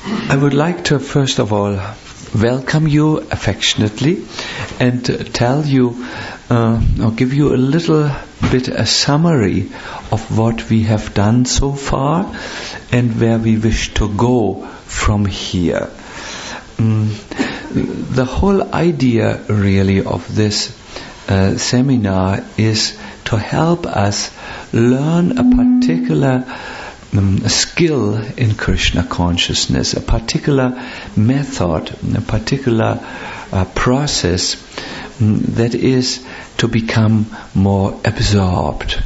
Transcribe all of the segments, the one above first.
I would like to first of all welcome you affectionately and tell you or give you a little bit a summary of what we have done so far and where we wish to go from here. The whole idea really of this seminar is to help us learn a particular skill in Krishna consciousness, a particular method, a particular process that is to become more absorbed.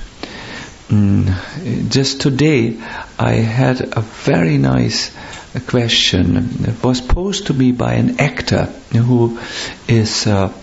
Just today I had a very nice question. It was posed to me by an actor who is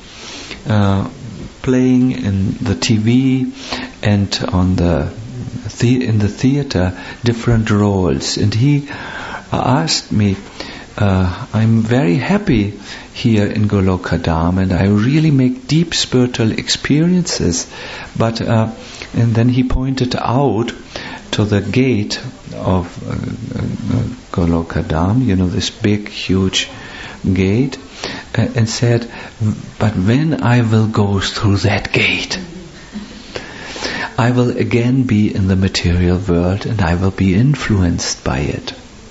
playing in the TV and on in the theater different roles, and he asked me, I'm very happy here in Golokadam and I really make deep spiritual experiences, but and then he pointed out to the gate of Golokadam, this big huge gate, and said, but when I will go through that gate, I will again be in the material world and I will be influenced by it.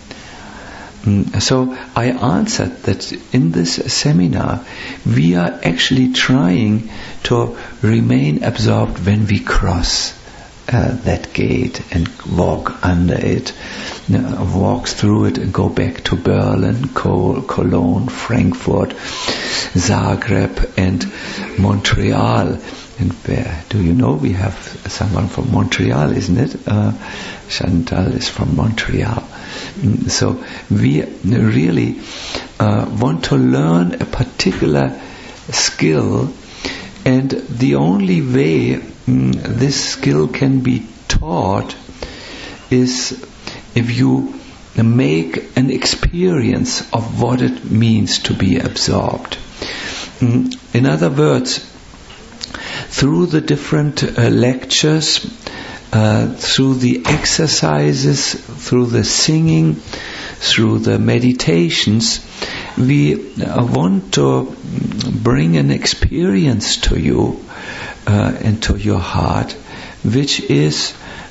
So I answered that in this seminar we are actually trying to remain absorbed when we cross that gate and walk under it, walk through it and go back to Berlin, Cologne, Frankfurt, Zagreb and Montreal. And where do you know we have someone from Montreal, isn't it? Chantal is from Montreal. So we really want to learn a particular skill, and the only way this skill can be taught is if you make an experience of what it means to be absorbed. In other words, through the different lectures, through the exercises, through the singing, through the meditations, we want to bring an experience to you and to your heart, which is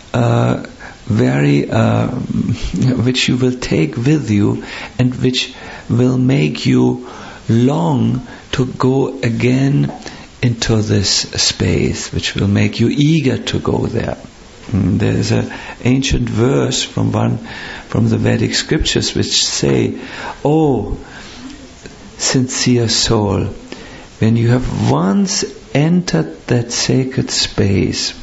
which you will take with you and which will make you long to go again into this space, which will make you eager to go there. There is an ancient verse from the Vedic scriptures which say, "Oh, sincere soul, when you have once entered that sacred space,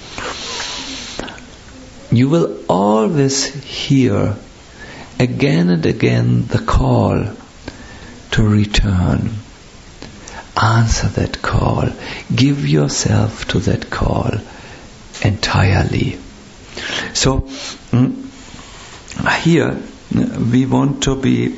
you will always hear again and again the call to return. Answer that call. Give yourself to that call entirely." So here we want to be.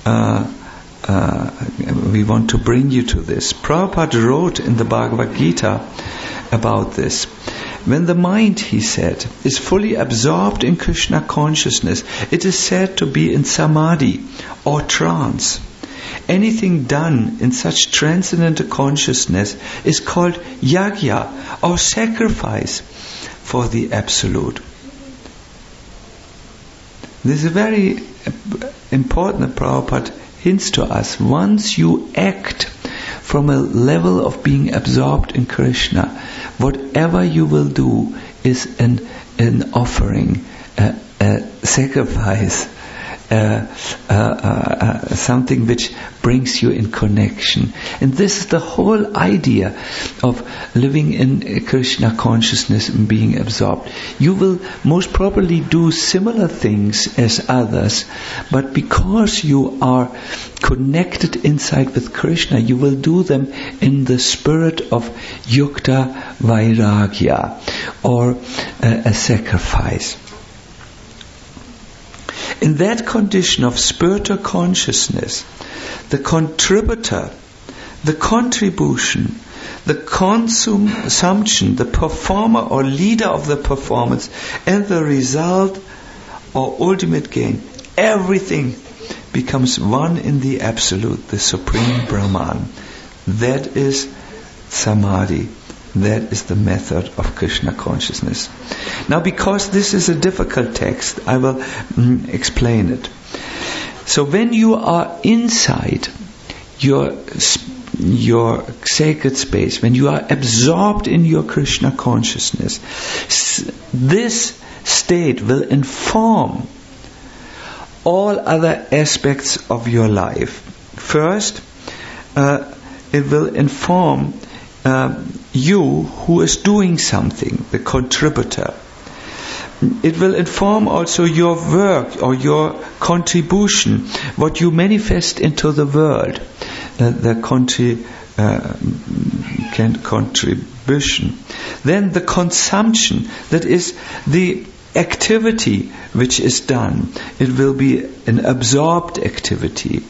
We want to bring you to this. Prabhupada wrote in the Bhagavad Gita about this. When the mind, he said, is fully absorbed in Krishna consciousness, it is said to be in samadhi or trance. Anything done in such transcendental consciousness is called yagya or sacrifice for the Absolute. This is very important that Prabhupada hints to us. Once you act from a level of being absorbed in Krishna, whatever you will do is an offering, a sacrifice, something which brings you in connection. And this is the whole idea of living in Krishna consciousness and being absorbed. You will most probably do similar things as others, but because you are connected inside with Krishna, you will do them in the spirit of yukta vairagya, or a sacrifice. In that condition of spiritual consciousness, the contributor, the contribution, the consumption, the performer or leader of the performance, and the result or ultimate gain, everything becomes one in the Absolute, the Supreme Brahman. That is Samadhi. That is the method of Krishna consciousness. Now, because this is a difficult text, I will explain it. So when you are inside your sacred space, when you are absorbed in your Krishna consciousness, this state will inform all other aspects of your life. First, it will inform you who is doing something, the contributor. It will inform also your work or your contribution, what you manifest into the world, the contribution. Then the consumption, that is the activity which is done. It will be an absorbed activity.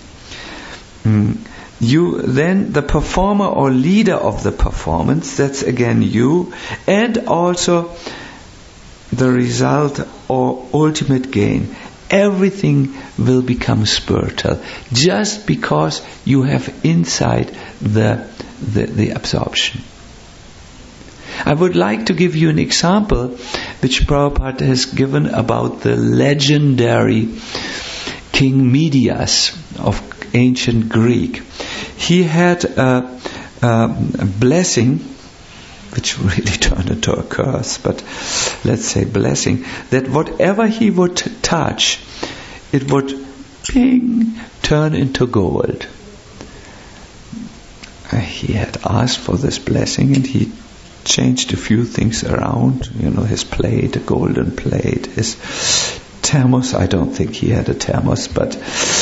You then, the performer or leader of the performance, that's again you, and also the result or ultimate gain. Everything will become spiritual just because you have inside the absorption. I would like to give you an example which Prabhupada has given about the legendary King Midias of ancient Greek. He had a blessing, which really turned into a curse, but let's say blessing, that whatever he would touch, it would turn into gold. He had asked for this blessing and he changed a few things around, his plate, a golden plate, his thermos, I don't think he had a thermos, but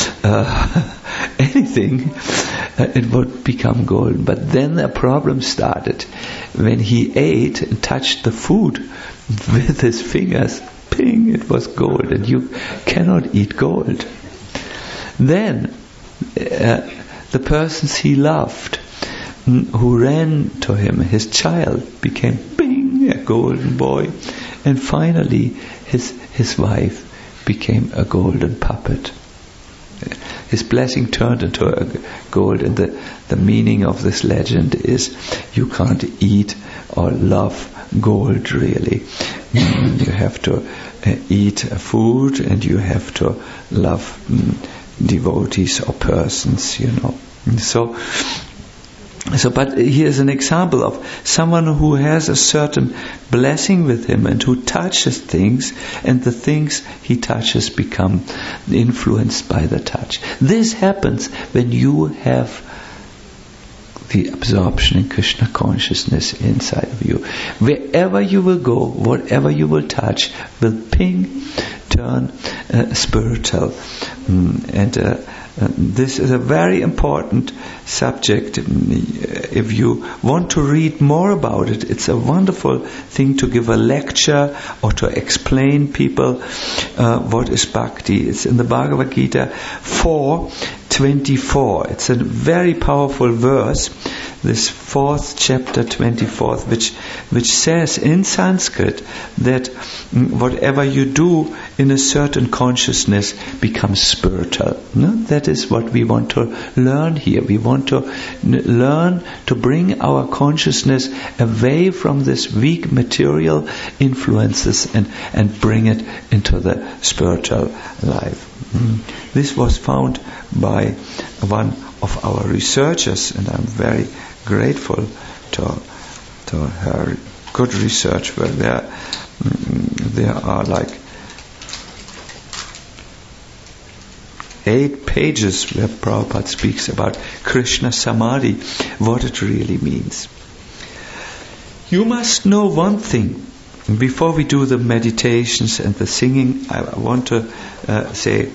anything, it would become gold. But then a problem started. When he ate and touched the food with his fingers, it was gold, and you cannot eat gold. Then the persons he loved, who ran to him, his child, became a golden boy, and finally his wife became a golden puppet. His blessing turned into a gold, and the meaning of this legend is you can't eat or love gold really. You have to eat food, and you have to love devotees or persons, So, but here's an example of someone who has a certain blessing with him and who touches things, and the things he touches become influenced by the touch. This happens when you have the absorption in Krishna consciousness inside of you. Wherever you will go, whatever you will touch will turn spiritual. This is a very important subject. If you want to read more about it, it's a wonderful thing to give a lecture or to explain people what is bhakti. It's in the Bhagavad Gita 4:24. It's a very powerful verse, this 4th chapter 24th, which says in Sanskrit that whatever you do in a certain consciousness becomes spiritual. No? That is what we want to learn here. We want to learn to bring our consciousness away from this weak material influences and bring it into the spiritual life. This was found by one of our researchers, and I'm very grateful to her good research, where there are like 8 pages where Prabhupada speaks about Krishna Samadhi, what it really means. You must know one thing. Before we do the meditations and the singing, I want to say,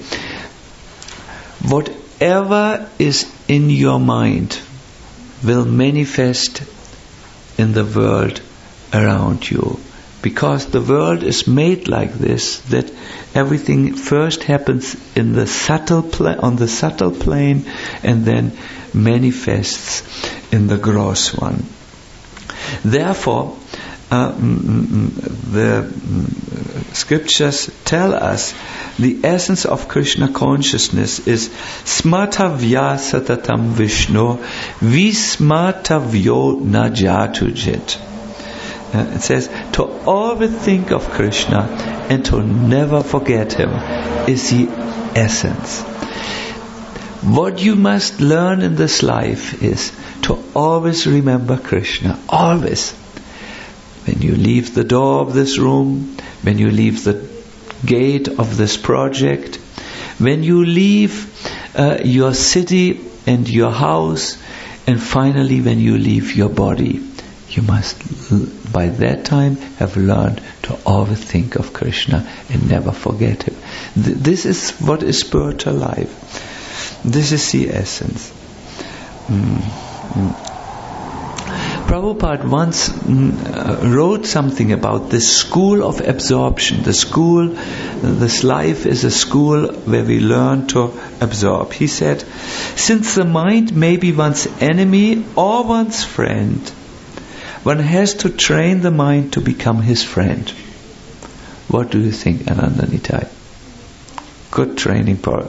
whatever is in your mind will manifest in the world around you. Because the world is made like this, that everything first happens in the on the subtle plane, and then manifests in the gross one. Therefore, the scriptures tell us the essence of Krishna consciousness is smartavya satatam Vishnu vismartavyo najatujit. It says to always think of Krishna and to never forget Him is the essence. What you must learn in this life is to always remember Krishna, always. When you leave the door of this room, when you leave the gate of this project, when you leave your city and your house, and finally when you leave your body, you must by that time have learned to always think of Krishna and never forget Him. This is what is spiritual life. This is the essence. Prabhupada once wrote something about this school of absorption. This life is a school where we learn to absorb. He said, since the mind may be one's enemy or one's friend, one has to train the mind to become his friend. What do you think, Ananda Nitai? Good training for...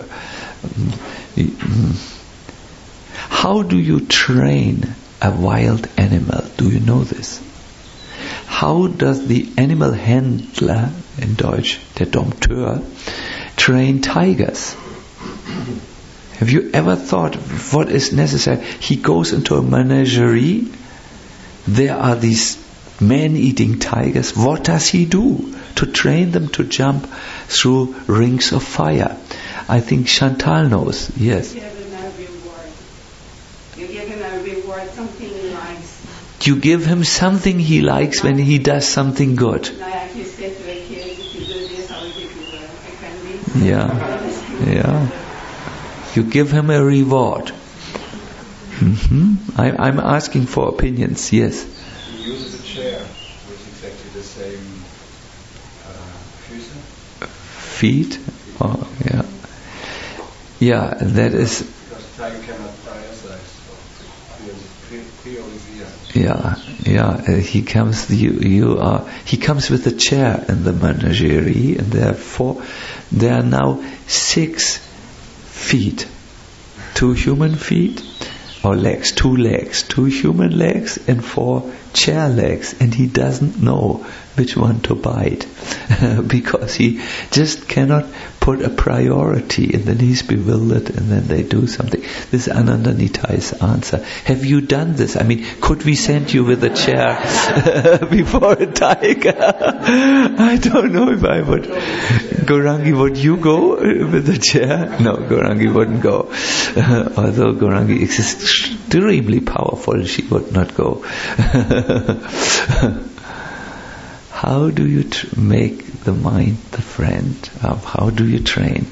How do you train a wild animal? Do you know this? How does the animal handler, in Deutsch, der Dompteur, train tigers? Have you ever thought what is necessary? He goes into a menagerie. There are these man-eating tigers. What does he do to train them to jump through rings of fire? I think Chantal knows. Yes. You give him a reward. You give him a reward, something he likes. You give him something he likes when he does something good. Like you say to a kid, if you do this, I will give you a candy. Yeah. You give him a reward. I'm asking for opinions. Yes. He uses a chair with exactly the same feet. Oh, yeah. Yeah, that is. Because tiger cannot tie us legs, so he comes. He comes with a chair in the menagerie, and there are now 6 feet, 2 human feet. Or legs, 2 legs, 2 human legs and 4 chair legs, and he doesn't know which one to bite because he just cannot put a priority, and then he's bewildered, and then they do something. This is Ananda Nitai's answer. Have you done this? I mean, could we send you with a chair before a tiger? I don't know if I would. Gaurangi, would you go with a chair? No, Gaurangi wouldn't go. Although Gaurangi is extremely powerful, she would not go. How do you make the mind the friend? How do you train?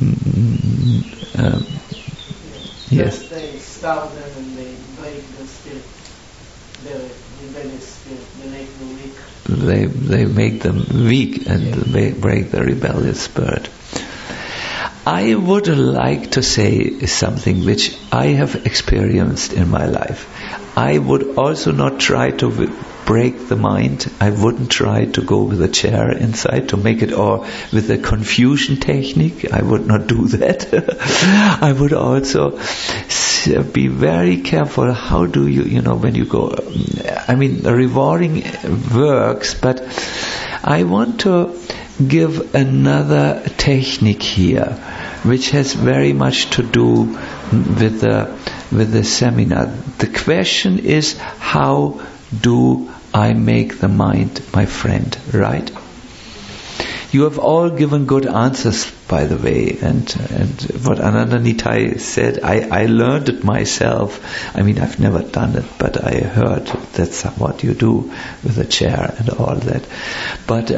Yes. They stop them and they break the spirit. The rebellious spirit. They make them weak. They make them weak and they break the rebellious spirit. I would like to say something which I have experienced in my life. I would also not try to break the mind. I wouldn't try to go with a chair inside to make it, or with a confusion technique. I would not do that. I would also be very careful. How do you when you go, I mean, rewarding works, but I want to give another technique here, which has very much to do with the seminar. The question is, how do I make the mind my friend, right? You have all given good answers, by the way, and what Ananda Nitai said, I learned it myself. I mean, I've never done it, but I heard that's what you do with a chair and all that. But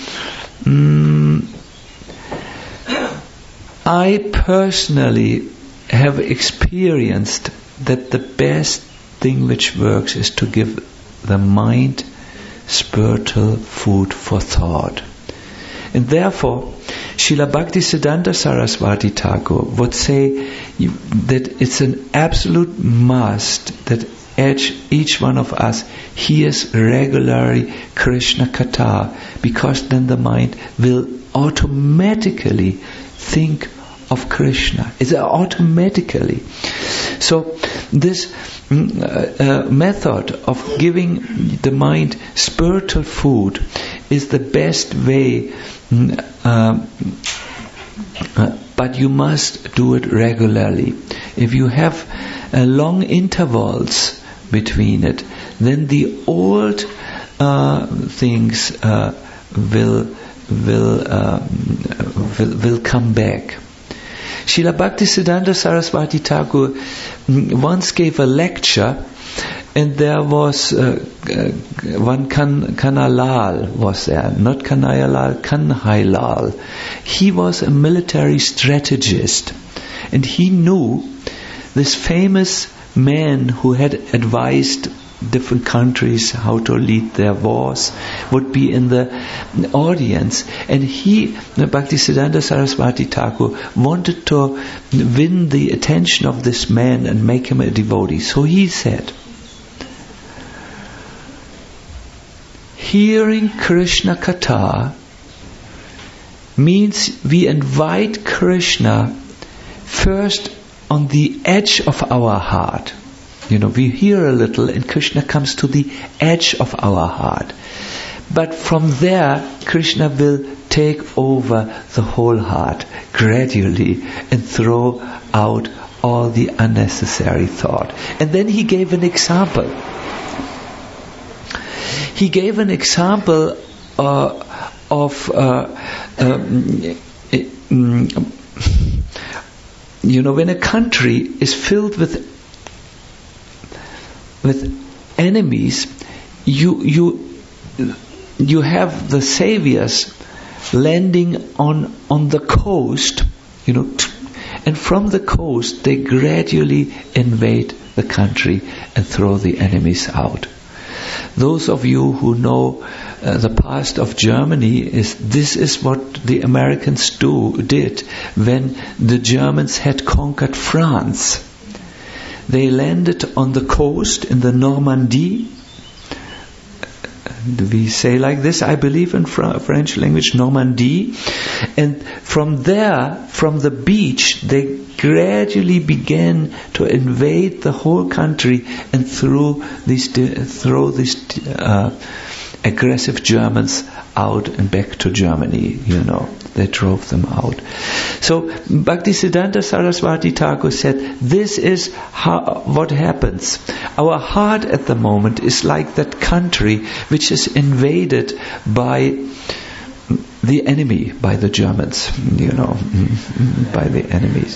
I personally have experienced that the best thing which works is to give the mind spiritual food for thought. And therefore, Srila Bhaktisiddhanta Saraswati Thakur would say that it's an absolute must that each one of us hears regularly Krishna Katha, because then the mind will automatically think of Krishna. It's automatically. So this method of giving the mind spiritual food is the best way, but you must do it regularly. If you have long intervals between it, then the old things will come back. Srila Bhaktisiddhanta Saraswati Thakur once gave a lecture, and there was one Kanhalal was there, not Kanhaialal, Kanhailal. He was a military strategist, and he knew this famous man who had advised different countries how to lead their wars would be in the audience, and Bhaktisiddhanta Saraswati Thakur wanted to win the attention of this man and make him a devotee. So he said, hearing Krishna Katha means we invite Krishna first on the edge of our heart. We hear a little and Krishna comes to the edge of our heart. But from there, Krishna will take over the whole heart gradually and throw out all the unnecessary thought. And then he gave an example. He gave an example of when a country is filled with enemies, you have the saviors landing on the coast, and from the coast they gradually invade the country and throw the enemies out. Those of you who know the past of Germany, this is what the Americans did when the Germans had conquered France. They landed on the coast in the Normandy. We say like this, I believe, in French language, Normandy. And from there, from the beach, they gradually began to invade the whole country and throw these aggressive Germans out and back to Germany. They drove them out. So Bhaktisiddhanta Saraswati Thakur said, this is what happens. Our heart at the moment is like that country which is invaded by the enemy, by the Germans, by the enemies.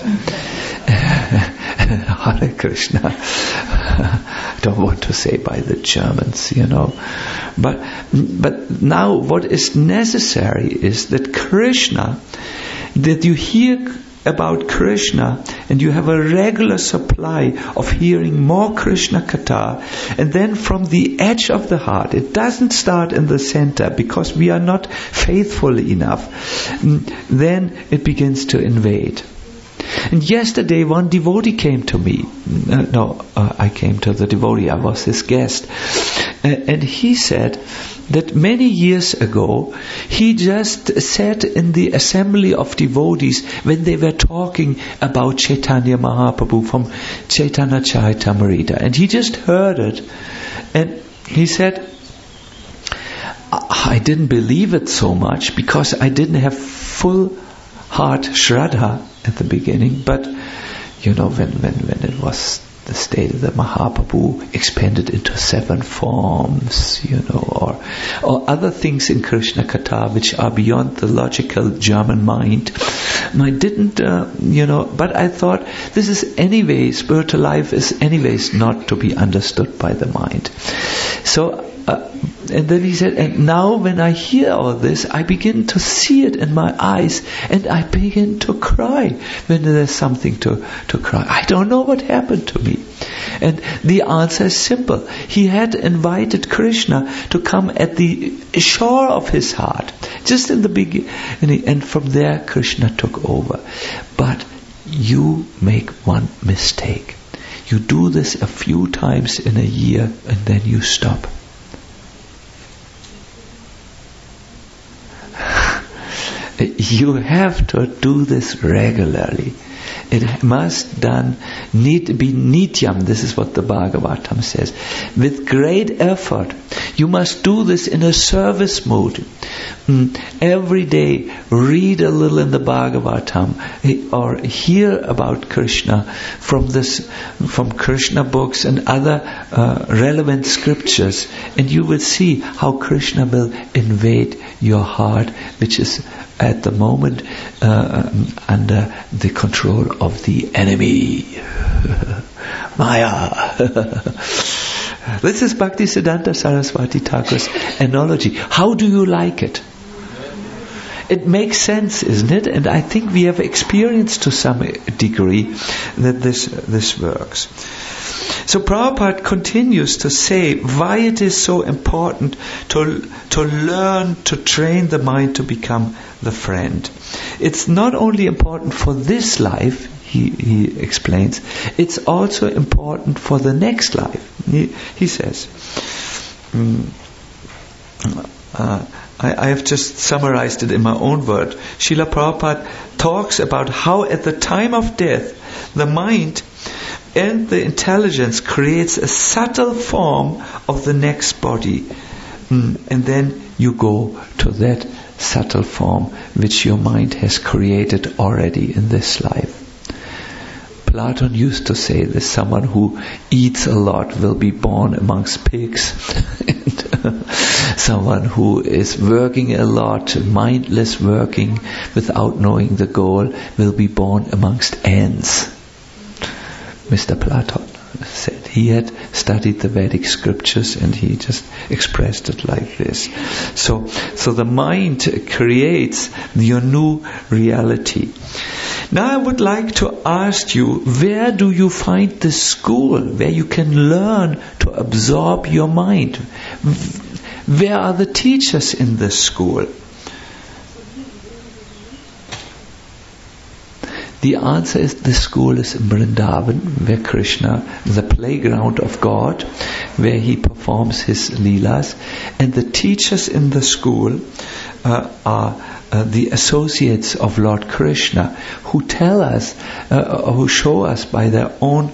Hare Krishna. I don't want to say by the Germans, But now what is necessary is that Krishna, that you hear about Krishna and you have a regular supply of hearing more Krishna Katha, and then from the edge of the heart, it doesn't start in the center because we are not faithful enough, then it begins to invade. And yesterday one devotee came to me. I came to the devotee, I was his guest. And he said that many years ago, he just sat in the assembly of devotees when they were talking about Chaitanya Mahaprabhu from Chaitanya Charitamrita. And he just heard it. And he said, I didn't believe it so much because I didn't have full heart Shraddha at the beginning, but when it was the state of the Mahaprabhu expanded into 7 forms, or other things in Krishna Katha which are beyond the logical German mind. I didn't, but I thought this is anyway, spiritual life is anyways not to be understood by the mind. So, and then he said, and now when I hear all this, I begin to see it in my eyes, and I begin to cry when there's something to cry. I don't know what happened to me. And the answer is simple. He had invited Krishna to come at the shore of his heart, just in the beginning, and from there Krishna took over. But you make one mistake. You do this a few times in a year and then you stop. You have to do this regularly. It must need to be nityam. This is what the Bhagavatam says. With great effort. You must do this in a service mood. Every day, read a little in the Bhagavatam or hear about Krishna from Krishna books and other relevant scriptures, and you will see how Krishna will invade your heart, which is at the moment under the control of the enemy. Maya. This is Bhaktisiddhanta Saraswati Thakur's analogy. How do you like it? It makes sense, isn't it? And I think we have experienced to some degree that this works. So Prabhupada continues to say why it is so important to learn to train the mind to become the friend. It's not only important for this life, he explains, it's also important for the next life. He says, I have just summarized it in my own word. Srila Prabhupada talks about how at the time of death, the mind and the intelligence creates a subtle form of the next body. And then you go to that subtle form which your mind has created already in this life. Plato used to say that someone who eats a lot will be born amongst pigs. Someone who is working a lot, mindless working without knowing the goal, will be born amongst ants. Mr. Plato said he had studied the Vedic scriptures and he just expressed it like this. So the mind creates your new reality. Now I would like to ask you, where do you find this school where you can learn to absorb your mind? Where are the teachers in this school? The answer is the school is in Vrindavan, where Krishna, the playground of God, where he performs his leelas, and the teachers in the school are the associates of Lord Krishna, who tell us, who show us by their own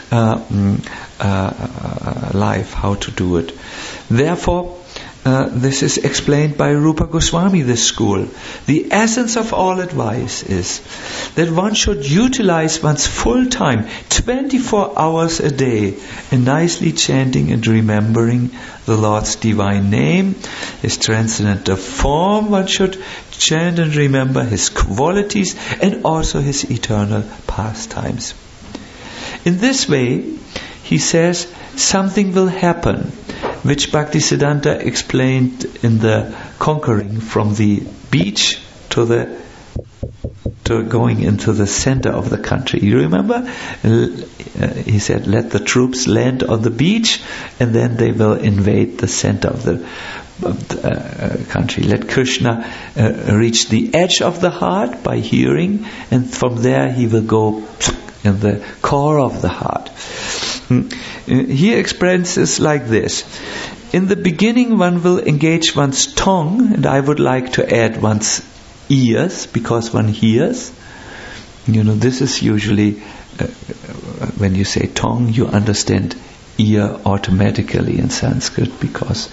life how to do it. Therefore, this is explained by Rupa Goswami, this school. The essence of all advice is that one should utilize one's full time, 24 hours a day, in nicely chanting and remembering the Lord's divine name, His transcendental form. One should chant and remember His qualities and also His eternal pastimes. In this way, he says, something will happen, which Bhaktisiddhanta explained in the conquering from the beach to going into the center of the country. You remember? He said, let the troops land on the beach and then they will invade the center of the country. Let Krishna reach the edge of the heart by hearing, and from there he will go in the core of the heart. He expresses like this: in the beginning one will engage one's tongue, and I would like to add one's ears, because one hears. This is usually, when you say tongue, you understand ear automatically in Sanskrit, because,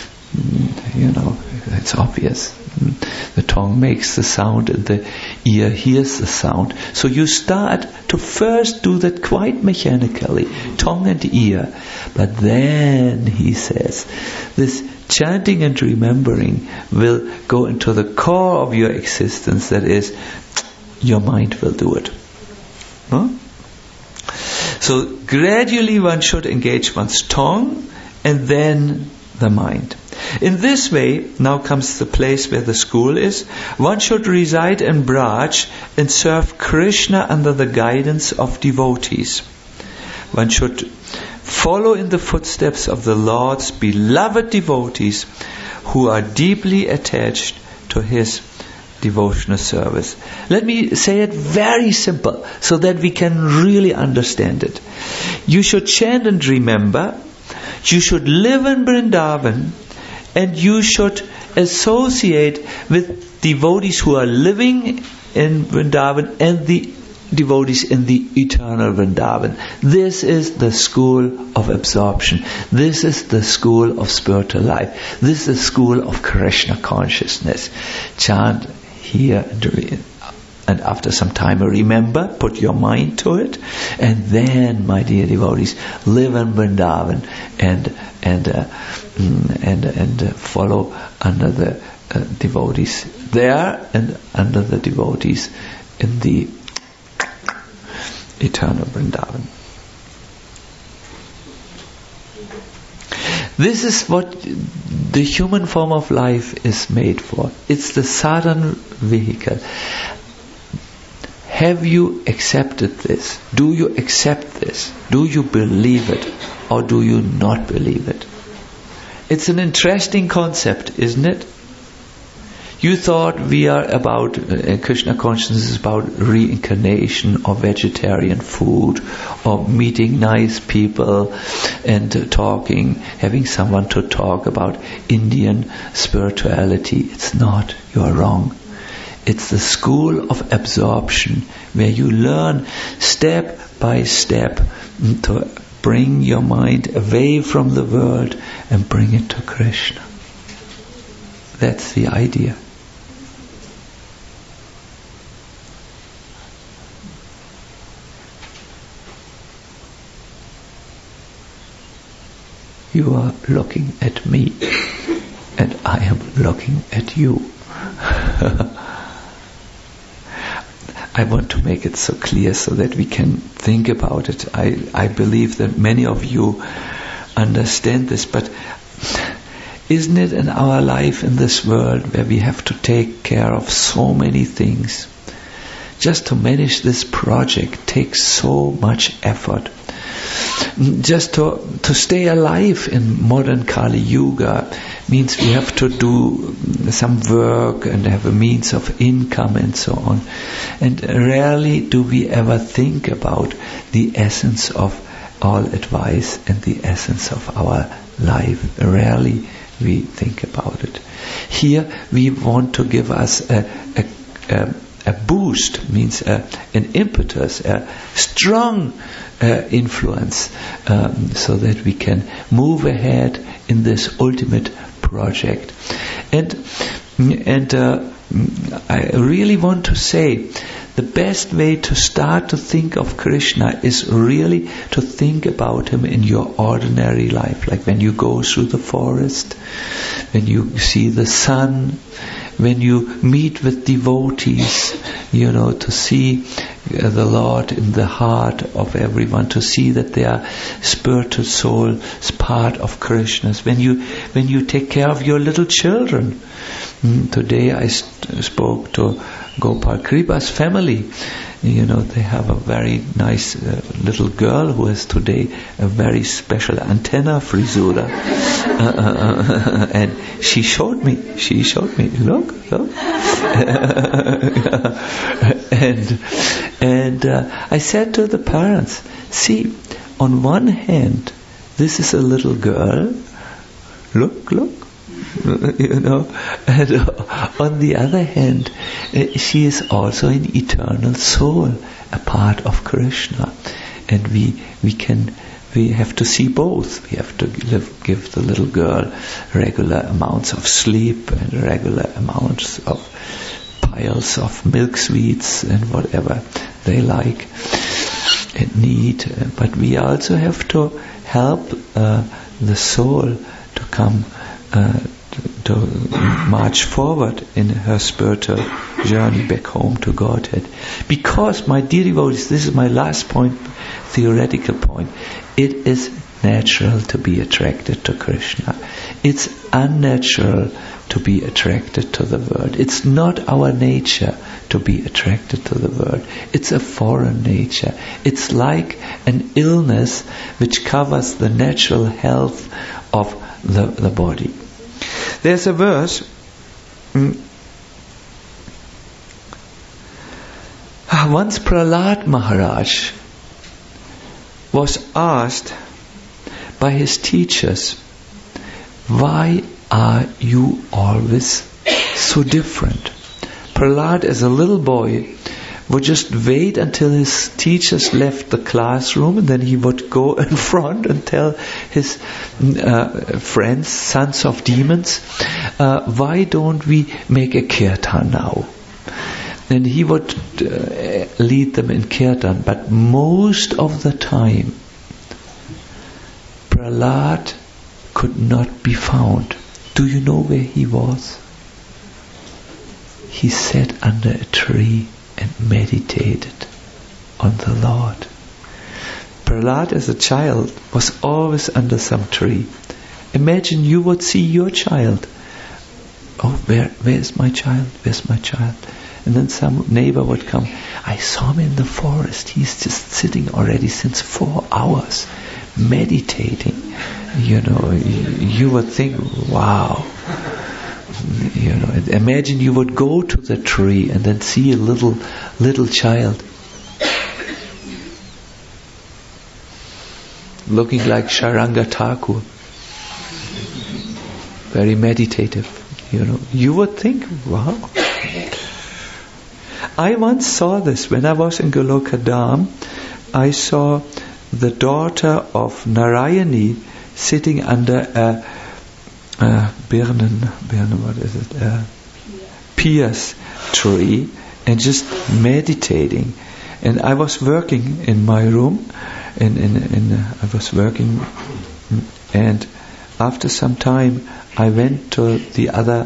it's obvious. The tongue makes the sound and the ear hears the sound. So you start to first do that quite mechanically, tongue and ear. But then, he says, this chanting and remembering will go into the core of your existence, that is, your mind will do it. Huh? So gradually one should engage one's tongue and then the mind. In this way, now comes the place where the school is, one should reside in Braj and serve Krishna under the guidance of devotees. One should follow in the footsteps of the Lord's beloved devotees who are deeply attached to His devotional service. Let me say it very simple so that we can really understand it. You should chant and remember, you should live in Vrindavan, and you should associate with devotees who are living in Vrindavan and the devotees in the eternal Vrindavan. This is the school of absorption. This is the school of spiritual life. This is the school of Krishna consciousness. Chant here and after some time remember, put your mind to it, and then, my dear devotees, live in Vrindavan and follow under the devotees there and under the devotees in the eternal Vrindavan. This is what the human form of life is made for. It's the sadhana vehicle. Have you accepted this? Do you accept this? Do you believe it? Or do you not believe it? It's an interesting concept, isn't it? You thought we are about, Krishna consciousness is about reincarnation or vegetarian food or meeting nice people and talking, having someone to talk about Indian spirituality. It's not. You are wrong. It's the school of absorption where you learn step by step to bring your mind away from the world and bring it to Krishna. That's the idea. You are looking at me and I am looking at you. I want to make it so clear so that we can think about it. I believe that many of you understand this, but isn't it in our life in this world where we have to take care of so many things? Just to manage this project takes so much effort. Just to stay alive in modern Kali Yuga means we have to do some work and have a means of income and so on. And rarely do we ever think about the essence of all advice and the essence of our life. Rarely we think about it. Here we want to give us a boost, means an impetus, a strong influence, so that we can move ahead in this ultimate project. And I really want to say, the best way to start to think of Krishna is really to think about him in your ordinary life, like when you go through the forest, when you see the sun, when you meet with devotees, to see the Lord in the heart of everyone, to see that their spiritual soul is part of Krishna's. When you take care of your little children. Today I spoke to Gopal Kripa's family. They have a very nice little girl who has today a very special antenna frisura. And she showed me, look. and I said to the parents, see, on one hand, this is a little girl, look, and on the other hand, she is also an eternal soul, a part of Krishna, and we have to see both. We have to give the little girl regular amounts of sleep and regular amounts of piles of milk sweets and whatever they like and need. But we also have to help the soul to come to march forward in her spiritual journey back home to Godhead. Because, my dear devotees, this is my last point, theoretical point, it is natural to be attracted to Krishna. It's unnatural to be attracted to the world. It's not our nature to be attracted to the world. It's a foreign nature. It's like an illness which covers the natural health of the body. There's a verse Once Prahlad Maharaj was asked by his teachers, why are you always so different? Prahlad, as a little boy, would just wait until his teachers left the classroom, and then he would go in front and tell his friends, sons of demons, why don't we make a kirtan now? And he would lead them in kirtan, but most of the time Prahlad could not be found. Do you know where he was? He sat under a tree and meditated on the Lord. Prahlad as a child was always under some tree. Imagine you would see your child. Oh, where is my child? Where's my child? And then some neighbor would come. I saw him in the forest. He's just sitting already since 4 hours, meditating. You would think, wow. Imagine you would go to the tree and then see a little child looking like Sharanga Thakur, very meditative. You would think, wow. I once saw this when I was in Goloka Dham. I saw the daughter of Narayani sitting under a Pias tree and just meditating. And I was working in my room, I was working, and after some time I went to the other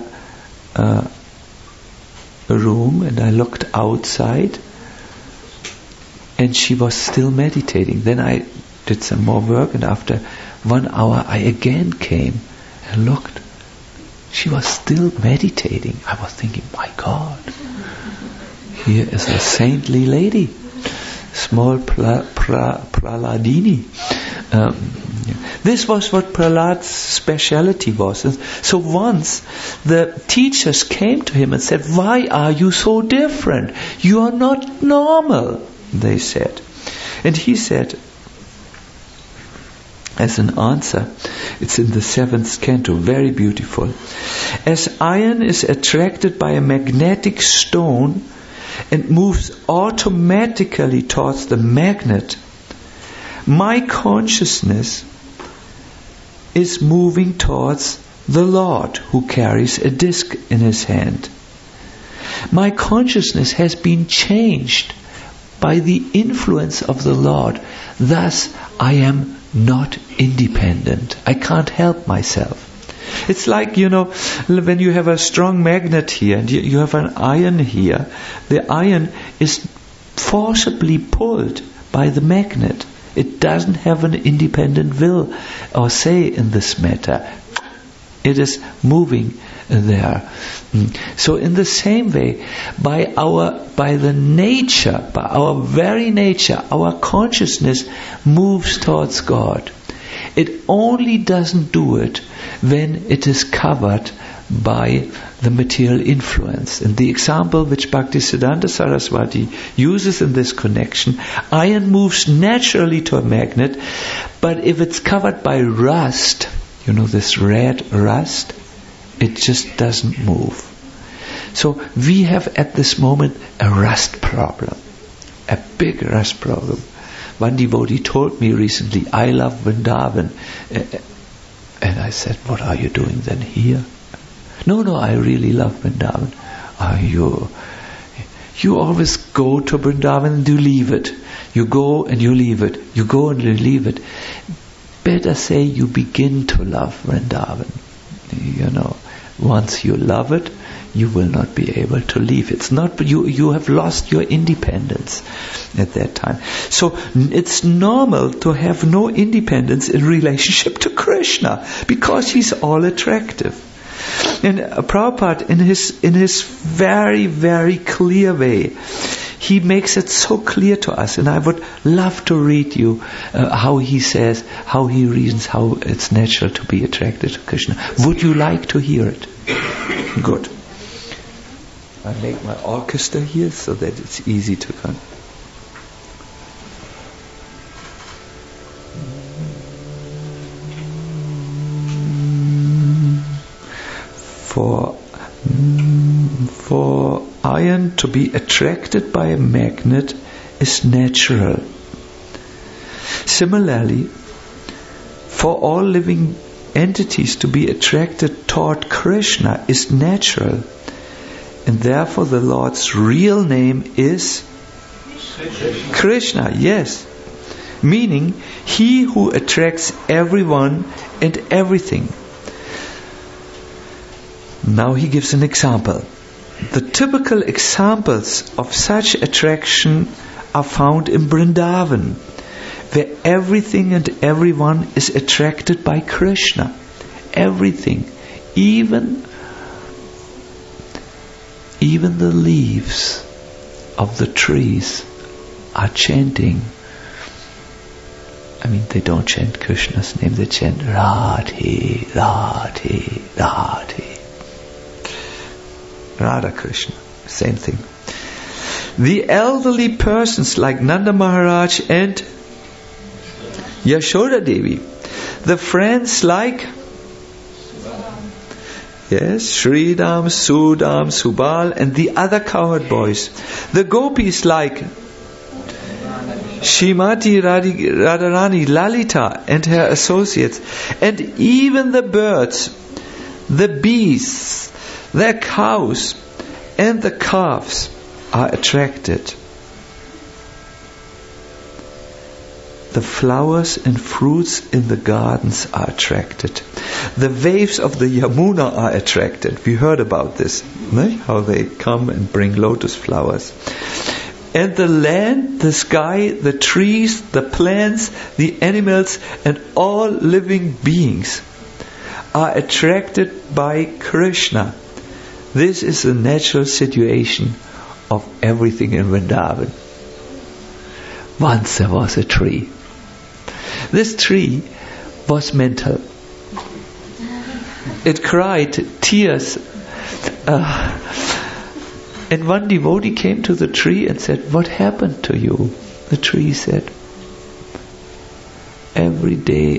room and I looked outside, and she was still meditating. Then I did some more work, and after 1 hour I again came and looked. She was still meditating. I was thinking, my God, here is a saintly lady, small Prahladini. This was what Prahlad's speciality was. So once the teachers came to him and said, why are you so different? You are not normal, they said. And he said, as an answer, it's in the 7th canto, very beautiful. As iron is attracted by a magnetic stone and moves automatically towards the magnet, my consciousness is moving towards the Lord who carries a disc in his hand. My consciousness has been changed by the influence of the Lord. Thus, I am not independent. I can't help myself. It's like, when you have a strong magnet here and you have an iron here, the iron is forcibly pulled by the magnet. It doesn't have an independent will or say in this matter. It is moving there. So in the same way, by our very nature, our consciousness moves towards God. It only doesn't do it when it is covered by the material influence. And the example which Bhaktisiddhanta Saraswati uses in this connection, iron moves naturally to a magnet, but if it's covered by rust, this red rust, it just doesn't move. So we have at this moment a rust problem, a big rust problem. One devotee told me recently, I love Vrindavan. And I said, what are you doing then here? No, I really love Vrindavan. You always go to Vrindavan and you leave it. You go and you leave it. You go and you leave it. Better say you begin to love Vrindavan. Once you love it, you will not be able to leave. It's not you have lost your independence at that time. So it's normal to have no independence in relationship to Krishna because he's all attractive. And Prabhupada, in his very, very clear way, he makes it so clear to us, and I would love to read you how he says, how he reasons, how it's natural to be attracted to Krishna. Would you like to hear it? Good. I make my orchestra here so that it's easy to come. element to be attracted by a magnet is natural. Similarly, for all living entities to be attracted toward Krishna is natural, and therefore the Lord's real name is Krishna, yes. Meaning, He who attracts everyone and everything. Now he gives an example. The typical examples of such attraction are found in Vrindavan, where everything and everyone is attracted by Krishna. Everything. Even the leaves of the trees are chanting. I mean, they don't chant Krishna's name, they chant Radhe, Radhe, Radhe. Radha Krishna, same thing. The elderly persons like Nanda Maharaj and Yashoda Devi, the friends like Sridham, Sudam, Subal and the other cowherd boys, the gopis like Shrimati Radharani, Lalita and her associates, and even the birds, the beasts, the cows and the calves are attracted. The flowers and fruits in the gardens are attracted. The waves of the Yamuna are attracted. We heard about this, right? How they come and bring lotus flowers. And the land, the sky, the trees, the plants, the animals, and all living beings are attracted by Krishna. This is the natural situation of everything in Vrindavan. Once there was a tree. This tree was mental. It cried tears. And one devotee came to the tree and said, "What happened to you?" The tree said, "Every day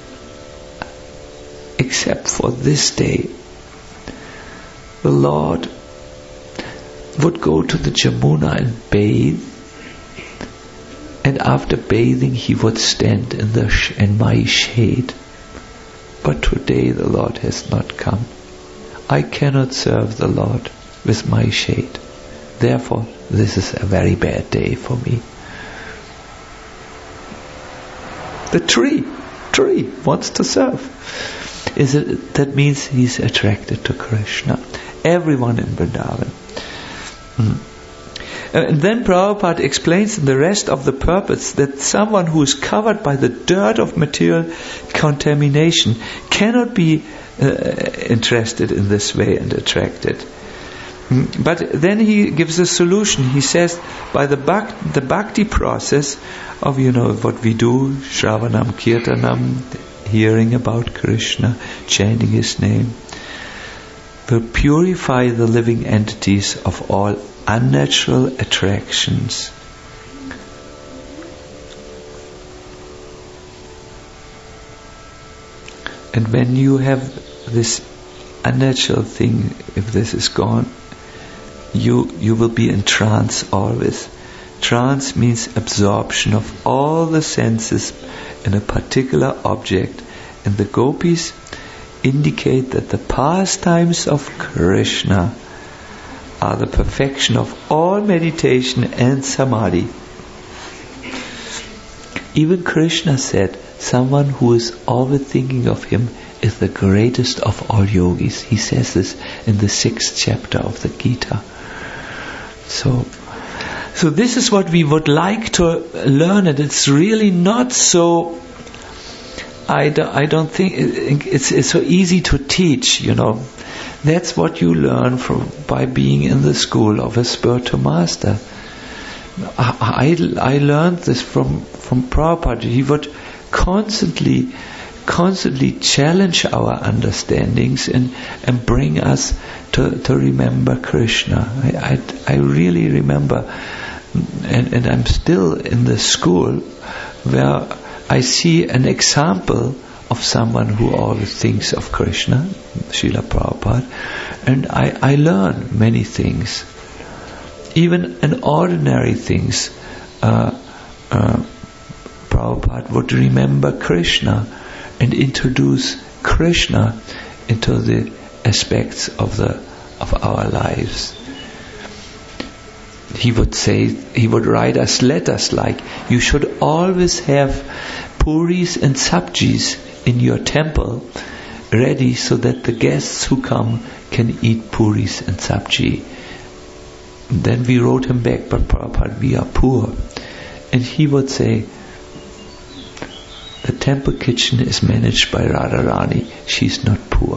except for this day, the Lord would go to the Jamuna and bathe, and after bathing he would stand in my shade. But today the Lord has not come. I cannot serve the Lord with my shade. Therefore, this is a very bad day for me." The tree wants to serve. That means he's attracted to Krishna. Everyone in Vrindavan. And then Prabhupada explains in the rest of the purpose that someone who is covered by the dirt of material contamination cannot be interested in this way and attracted. But then he gives a solution. He says, by the bhakti process of, what we do, Shravanam, Kirtanam, hearing about Krishna, chanting His name, will purify the living entities of all unnatural attractions. And when you have this unnatural thing, if this is gone, you will be in trance always. Trance means absorption of all the senses in a particular object, and the gopis indicate that the pastimes of Krishna are the perfection of all meditation and samadhi. Even Krishna said, someone who is always thinking of Him is the greatest of all yogis. He says this in the 6th chapter of the Gita. So this is what we would like to learn, and it's really not so. I don't think it's so easy to teach. That's what you learn by being in the school of a spiritual master. I learned this from Prabhupada. He would constantly challenge our understandings and bring us to remember Krishna. I really remember, and I'm still in the school where I see an example of someone who always thinks of Krishna, Srila Prabhupada, and I learn many things. even in ordinary things, Prabhupada would remember Krishna and introduce Krishna into the aspects of our lives. He would write us letters like, you should always have puris and sabjis in your temple ready so that the guests who come can eat puris and sabji. Then we wrote him back, but Prabhupada, we are poor. And he would say, the temple kitchen is managed by Radharani. She's not poor.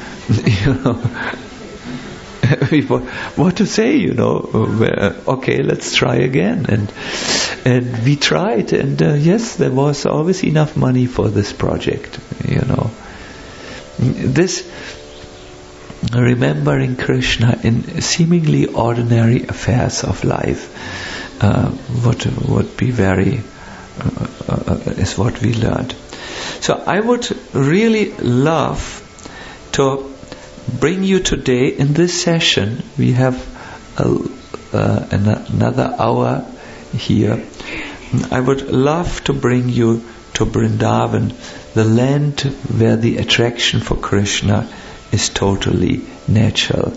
What to say, okay, let's try again. And we tried, and yes, there was always enough money for this project, This remembering Krishna in seemingly ordinary affairs of life would be very is what we learned. So I would really love to bring you today in this session. We have another hour here. I would love to bring you to Vrindavan, the land where the attraction for Krishna is totally natural.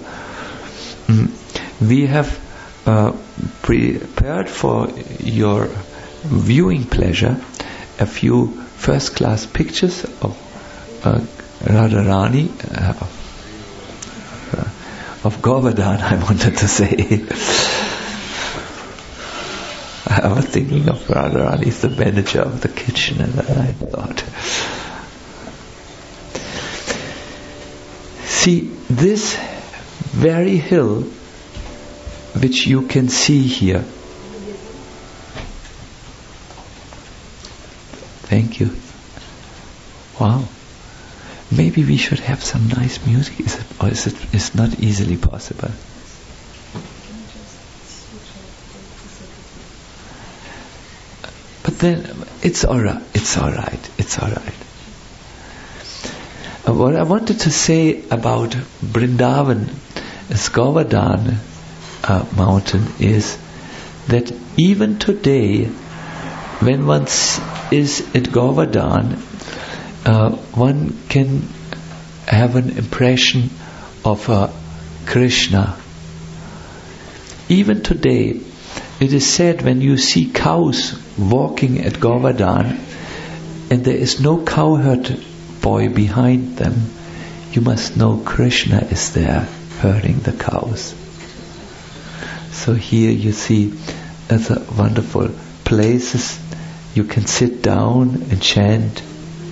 We have prepared for your viewing pleasure a few first-class pictures of Radharani, of Govardhan, I wanted to say. I was thinking of Radharani as the manager of the kitchen, and I thought, see, this very hill which you can see here. Thank you. Wow. Maybe we should have some nice music. It's not easily possible? But then it's all right. What I wanted to say about Vrindavan, this Govardhan mountain, is that even today, when one is at Govardhan, one can have an impression of Krishna. Even today, it is said when you see cows walking at Govardhan and there is no cowherd boy behind them, you must know Krishna is there herding the cows. So here you see other wonderful places. You can sit down and chant.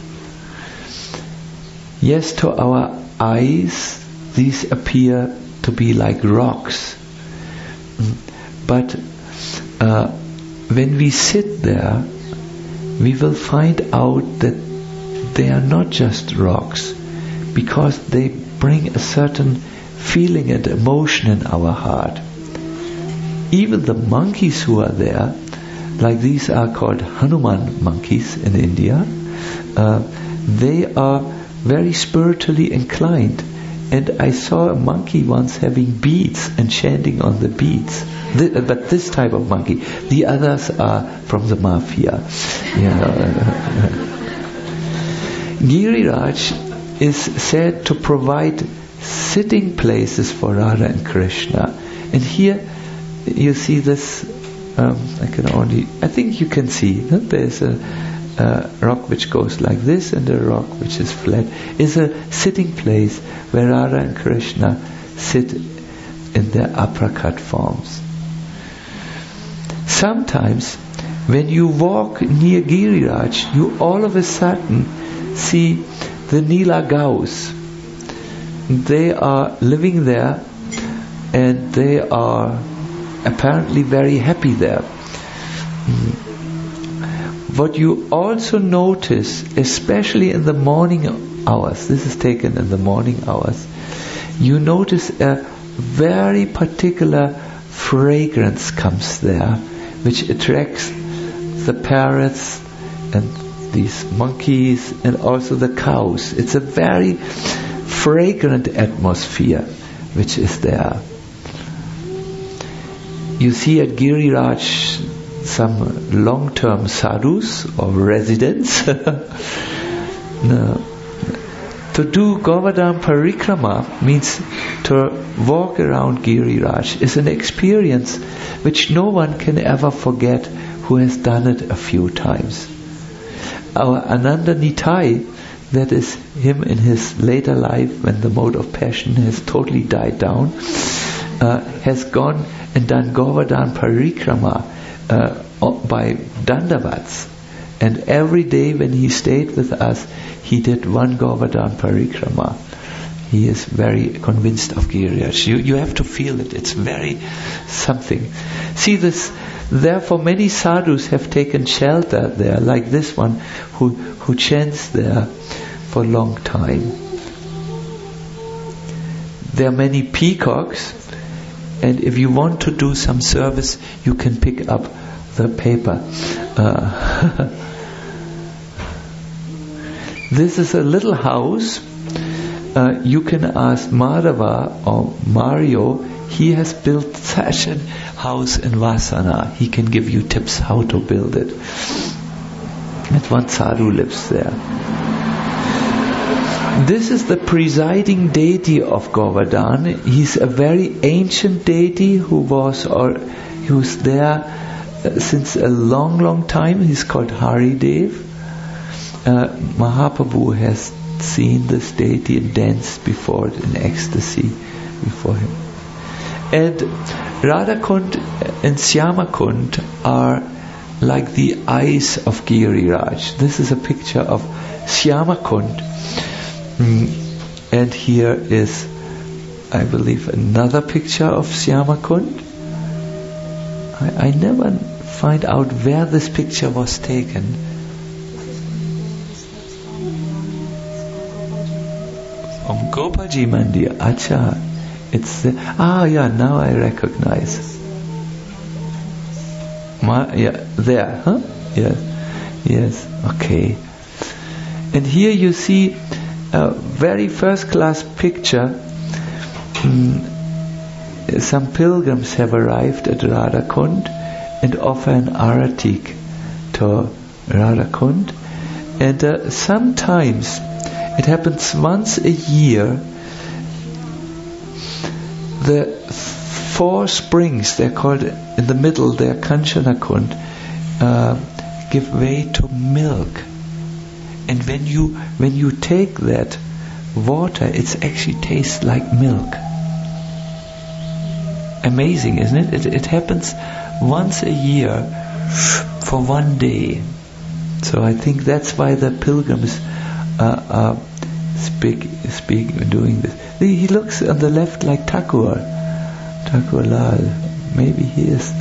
Yes, to our eyes, these appear to be like rocks. But when we sit there, we will find out that they are not just rocks, because they bring a certain feeling and emotion in our heart. Even the monkeys who are there, like these are called Hanuman monkeys in India, they are very spiritually inclined. And I saw a monkey once having beads and chanting on the beads. But this type of monkey. The others are from the mafia. Giriraj is said to provide sitting places for Radha and Krishna. And here you see this, I think you can see that there's a rock which goes like this and a rock which is flat. Is a sitting place where Radha and Krishna sit in their uppercut forms. Sometimes when you walk near Giriraj, you all of a sudden see the Nila Gaus. They are living there and they are apparently very happy there. What you also notice, especially in the morning hours, this is taken in the morning hours, you notice a very particular fragrance comes there, which attracts the parrots and these monkeys and also the cows. It's a very fragrant atmosphere which is there. you see at Giriraj some long-term sadhus or residents. No. To do Govardhan Parikrama means to walk around Giriraj is an experience which no one can ever forget who has done it a few times. Our Ananda Nitai, that is him in his later life when the mode of passion has totally died down, has gone and done Govardhan Parikrama by Dandavats. And every day when he stayed with us, he did one Govardhan Parikrama. He is very convinced of Giriraj. You have to feel it. It's very something. See this. Therefore, many sadhus have taken shelter there, like this one, who chants there for a long time. There are many peacocks, and if you want to do some service, you can pick up the paper. This is a little house. You can ask Madhava or Mario. He has built such a house in Vasana. He can give you tips how to build it. And one sadhu lives there. This is the presiding deity of Govardhan. He's a very ancient deity who's there since a long, long time. He's called Haridev. Mahaprabhu has seen this deity and danced before it in ecstasy before him. And Radhakund and Syamakund are like the eyes of Giriraj. This is a picture of Syamakund. And here is, I believe, another picture of Syamakund. I never find out where this picture was taken. From Gopaji Mandir. Acha. It's now I recognize. There, huh? Yes, okay. And here you see a very first-class picture. Some pilgrims have arrived at Radhakund and offer an aratik to Radhakund. And sometimes, it happens once a year, the 4 springs, they're called in the middle, they're Kanchanakund, give way to milk. And when you take that water, it actually tastes like milk. Amazing, isn't it? It happens once a year for one day. So I think that's why the pilgrims are doing this. He looks on the left like Thakur Lal. Maybe he is.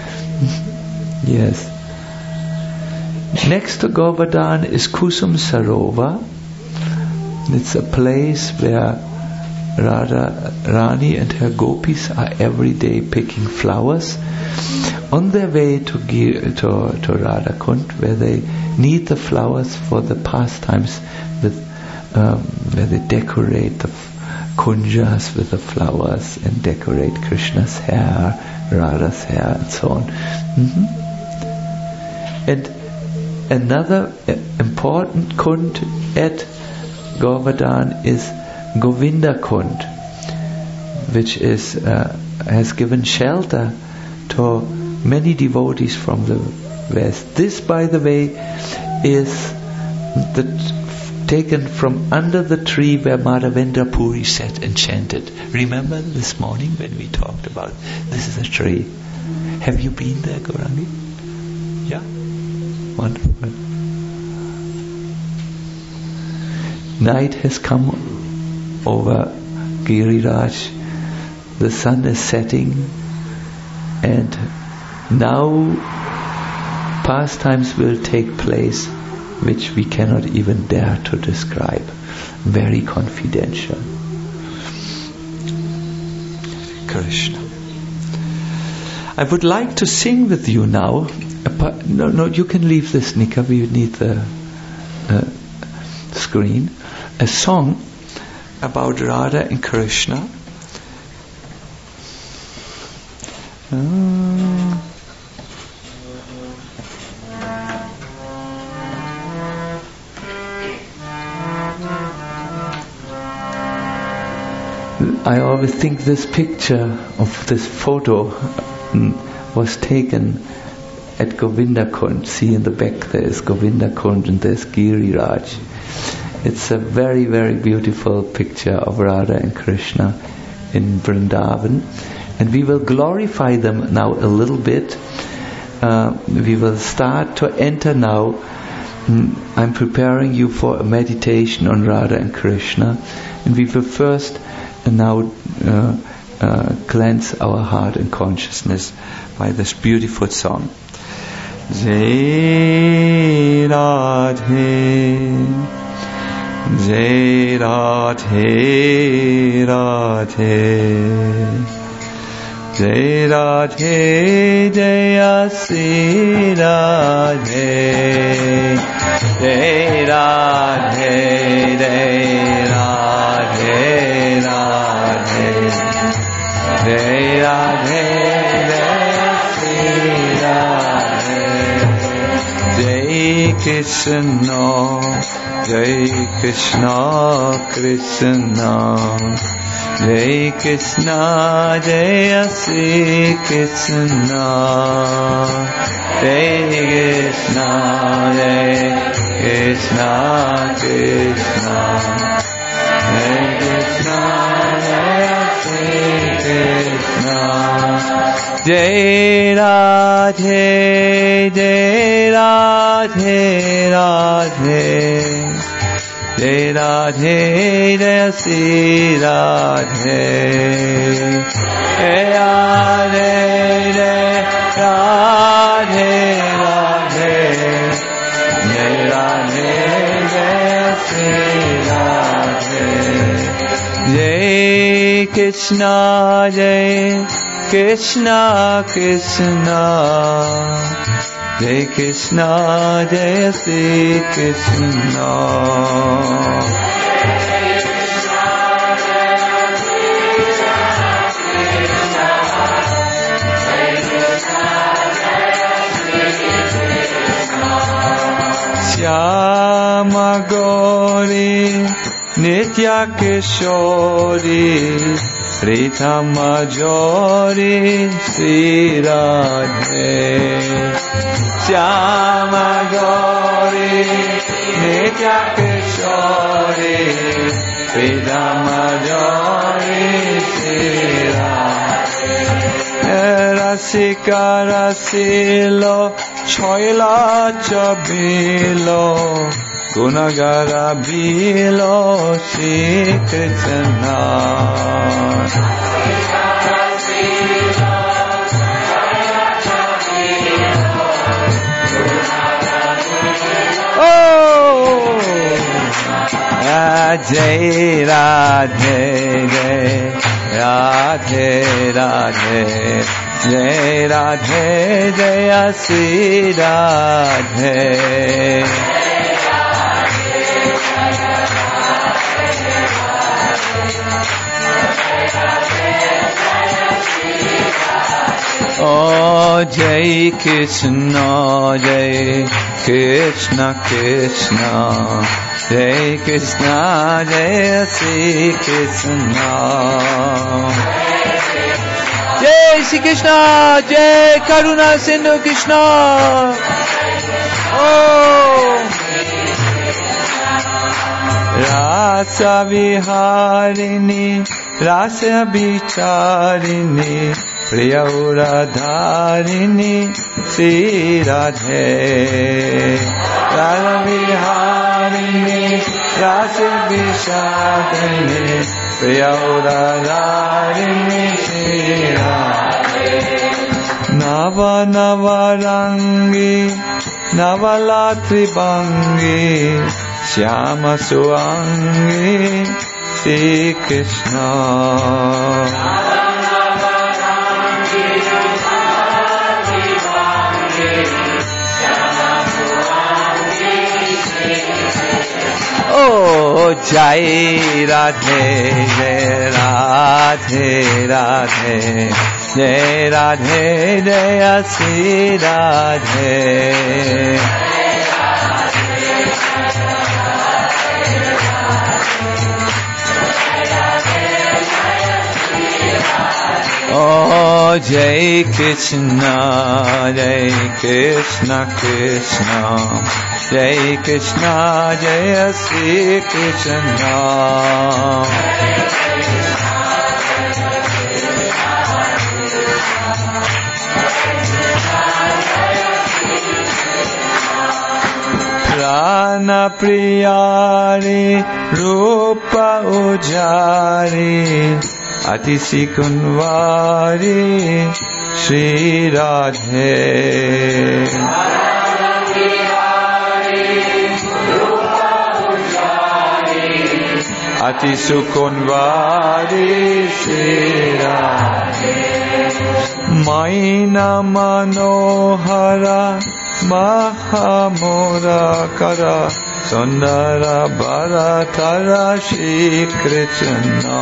Yes. Next to Govardhan is Kusum Sarovar. It's a place where Radha Rani and her gopis are every day picking flowers on their way to Radhakund, where they need the flowers for the pastimes where they decorate the kunjas with the flowers and decorate Krishna's hair, Radha's hair, and so on. And another important kund at Govardhan is Govinda Kund, which has given shelter to many devotees from the West. This, by the way, is taken from under the tree where Madhavendra Puri sat and chanted. Remember this morning when we talked about this is a tree? Have you been there, Gaurangi? Yeah? Wonderful. Night has come over Giriraj. The sun is setting, and now pastimes will take place which we cannot even dare to describe. Very confidential. Krishna. I would like to sing with you now. No, you can leave this, Nika. We need the screen. A song about Radha and Krishna. I always think this picture of this photo was taken at Govindakund. See in the back there is Govindakund and there's Giriraj. It's a very, very beautiful picture of Radha and Krishna in Vrindavan. And we will glorify them now a little bit. We will start to enter now. I'm preparing you for a meditation on Radha and Krishna. And we will first now cleanse our heart and consciousness by this beautiful song. Jai Radhe, Jai Radhe, Radhe, Jai Radhe, Jaya Sri Radhe, Jai Radhe, Jai Radhe, Radhe, Jai Radhe, Jai Sri Radhe, Jai Krishna, Jai Krishna, Krishna, Jai Krishna, Jaya Sri Krishna, Jai Krishna, Jai Krishna, Krishna, Jai Krishna, Jaya Sri Krishna, Jai Radhe, Jai Radhe, Radhe, Jai Radhe, Jaya Sri Radhe, Jai Radhe, Radhe, Radhe, Jai Radhe, Jaya Sri Radhe, Jai Krishna, Jai Krishna, Krishna, Jai Krishna, Jaya Sri Krishna. Shyama Gauri, Nitya Kishori, Rita Majori, Sri Radhe. Shyama Gauri, Nitya Kishori, Rita Majori, Sri Radhe. Rasika Rasilo, Choila Chabilo, Gunagara Bilo, Shri Krishna. Jai Radhe, Jai Radhe, Radhe, Jai Radhe, Jaya Sri Radhe. Oh, Jai Krishna, Jai Krishna, Krishna, Jai Krishna, Jai Sri Krishna. Jai Sri Krishna, Jai Karuna Sindhu Krishna. Oh, Rasa Viharini, Rasa Vicharini, Priya Uradharini, Sri Radhe. Rasa Viharini, Rasa Vicharini, Priya Uradharini, Sri Radhe. Nava Nava Rangi, Navalatri Bangi, Shyama Suangi, Sri Krishna. Oh, Jai Radhe, Jai Radhe, Radhe, Jai Radhe, Jaya Sri Radhe. Jai Krishna, Jai Krishna Krishna, Jai Krishna, Jai Sri Krishna. Prana Priyari Rupa Ujari Atisi Kunwari Shri Radhe. Atisu Kunwari Shri Radhe. Maina Manohara Mahamurakara Sundara Bharatara Shri Krishna.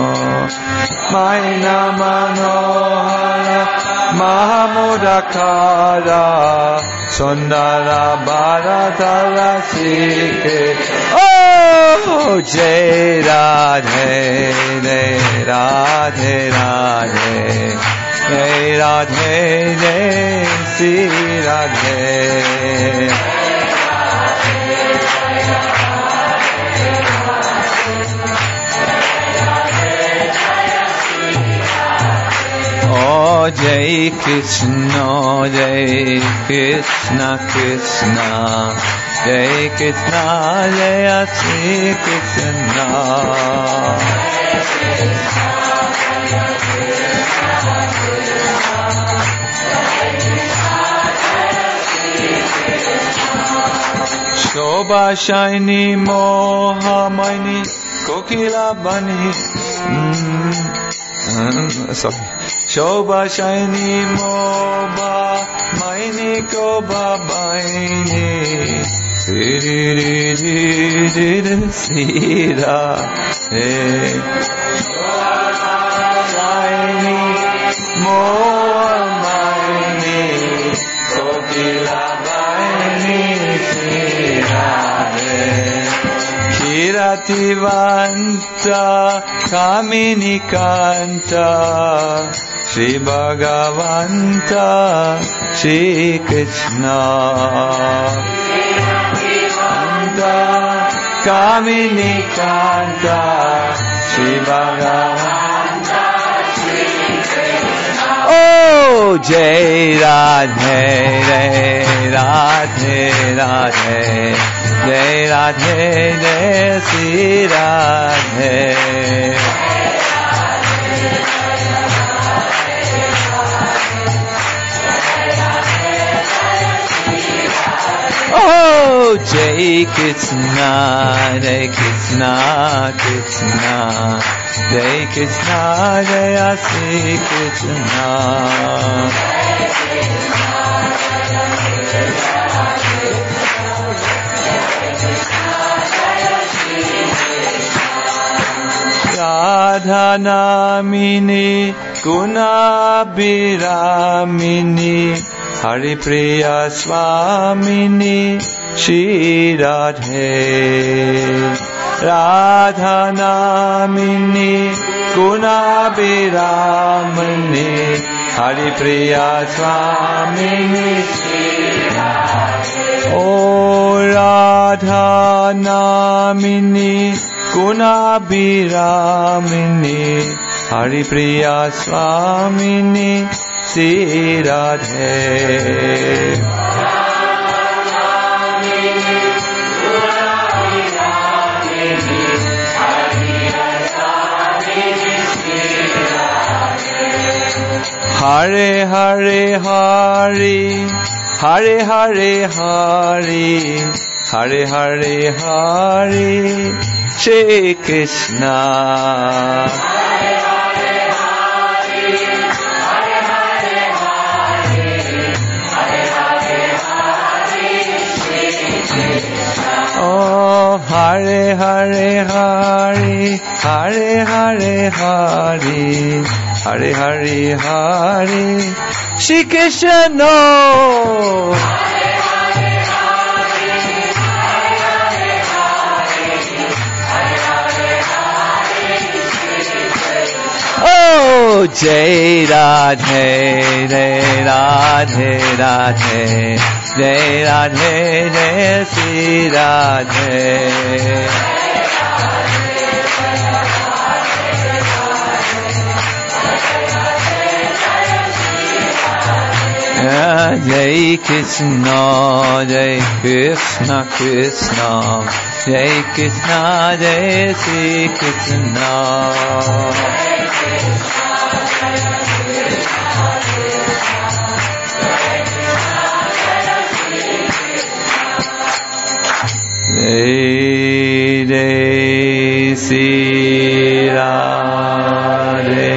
Maina Manohara Mahamurakara Sundara Bharatara Shri Krishna. Oh, Jai Radhe, Jai Radhe Radhe, Jai Radhe, Jai Sri Radhe. Oh, Jai Krishna, Jai Krishna Krishna, Jai Krishna, Jai Sri Krishna. Shobha Shaini Mohamani Kokila Bani. Sorry. Shobha Shaini Moba Maini Koba Baini Sira Shaini Moba Maini Kokila Baini Sira Kirativanta Kamini Kanta Shri Bhagavanta Shri Krishna. Kanta Kamini Kanta Shri Bhagavanta Shri Krishna. Oh, Jai Radhe, Jai Radhe Radhe, Jai Radhe, Jai Sri Radhe. Oh, Jai Krishna, Jai Krishna Krishna, Jai Krishna, Jai Sri Krishna. Radha Namini Gunabiramini Hari Priya Swamini Shri Radhe. Radha Namini Gunabiramini Hari Priya Swamini Shri Radhe. Oh, Radha Namini Gunabiramini Hari Priya Swamini Shri Radhe. Hare Hare Hari, Hare Hare Hari, Hare Hare Hari, Shri Krishna. Oh, Hare Hare Hari, Hare Hare Hari, Hare Hare Hari, Shri Krishna. Oh, Oh, Jai Radhe, Jai Radhe, Radhe, Jai Radhe, Jai Sri Radhe. Jai Krishna, Jai Krishna, Krishna, Jai Krishna, Jai Sri Krishna. Jai Jai Sri Radhe.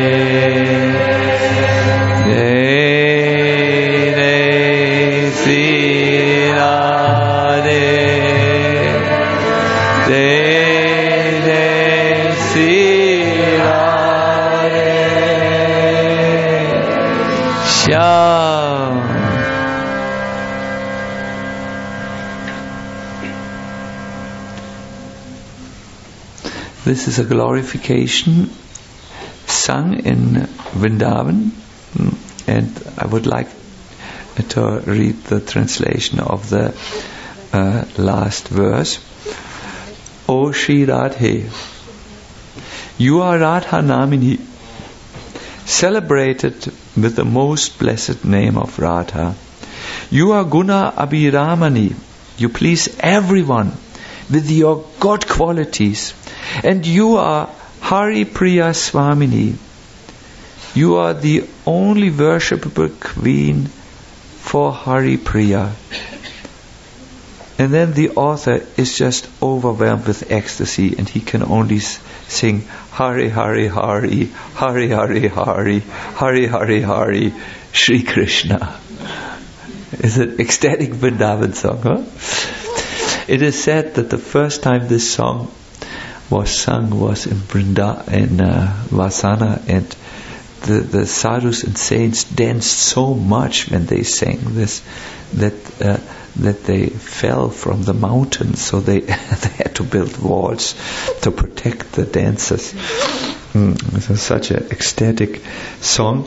This is a glorification sung in Vrindavan, and I would like to read the translation of the last verse. O Shri Radhe, you are Radha Namini, celebrated with the most blessed name of Radha. You are Guna Abhiramani, you please everyone with your God qualities. And you are Hari Priya Swamini. You are the only worshipable queen for Hari Priya. And then the author is just overwhelmed with ecstasy, and he can only sing Hari Hari Hari, Hari Hari Hari, Hari Hari Hari, Shri Krishna. It's an ecstatic Vrindavan song, huh? It is said that the first time this song was sung was in Vasana, and the sadhus and saints danced so much when they sang this that they fell from the mountains, so they had to build walls to protect the dancers. It was such an ecstatic song,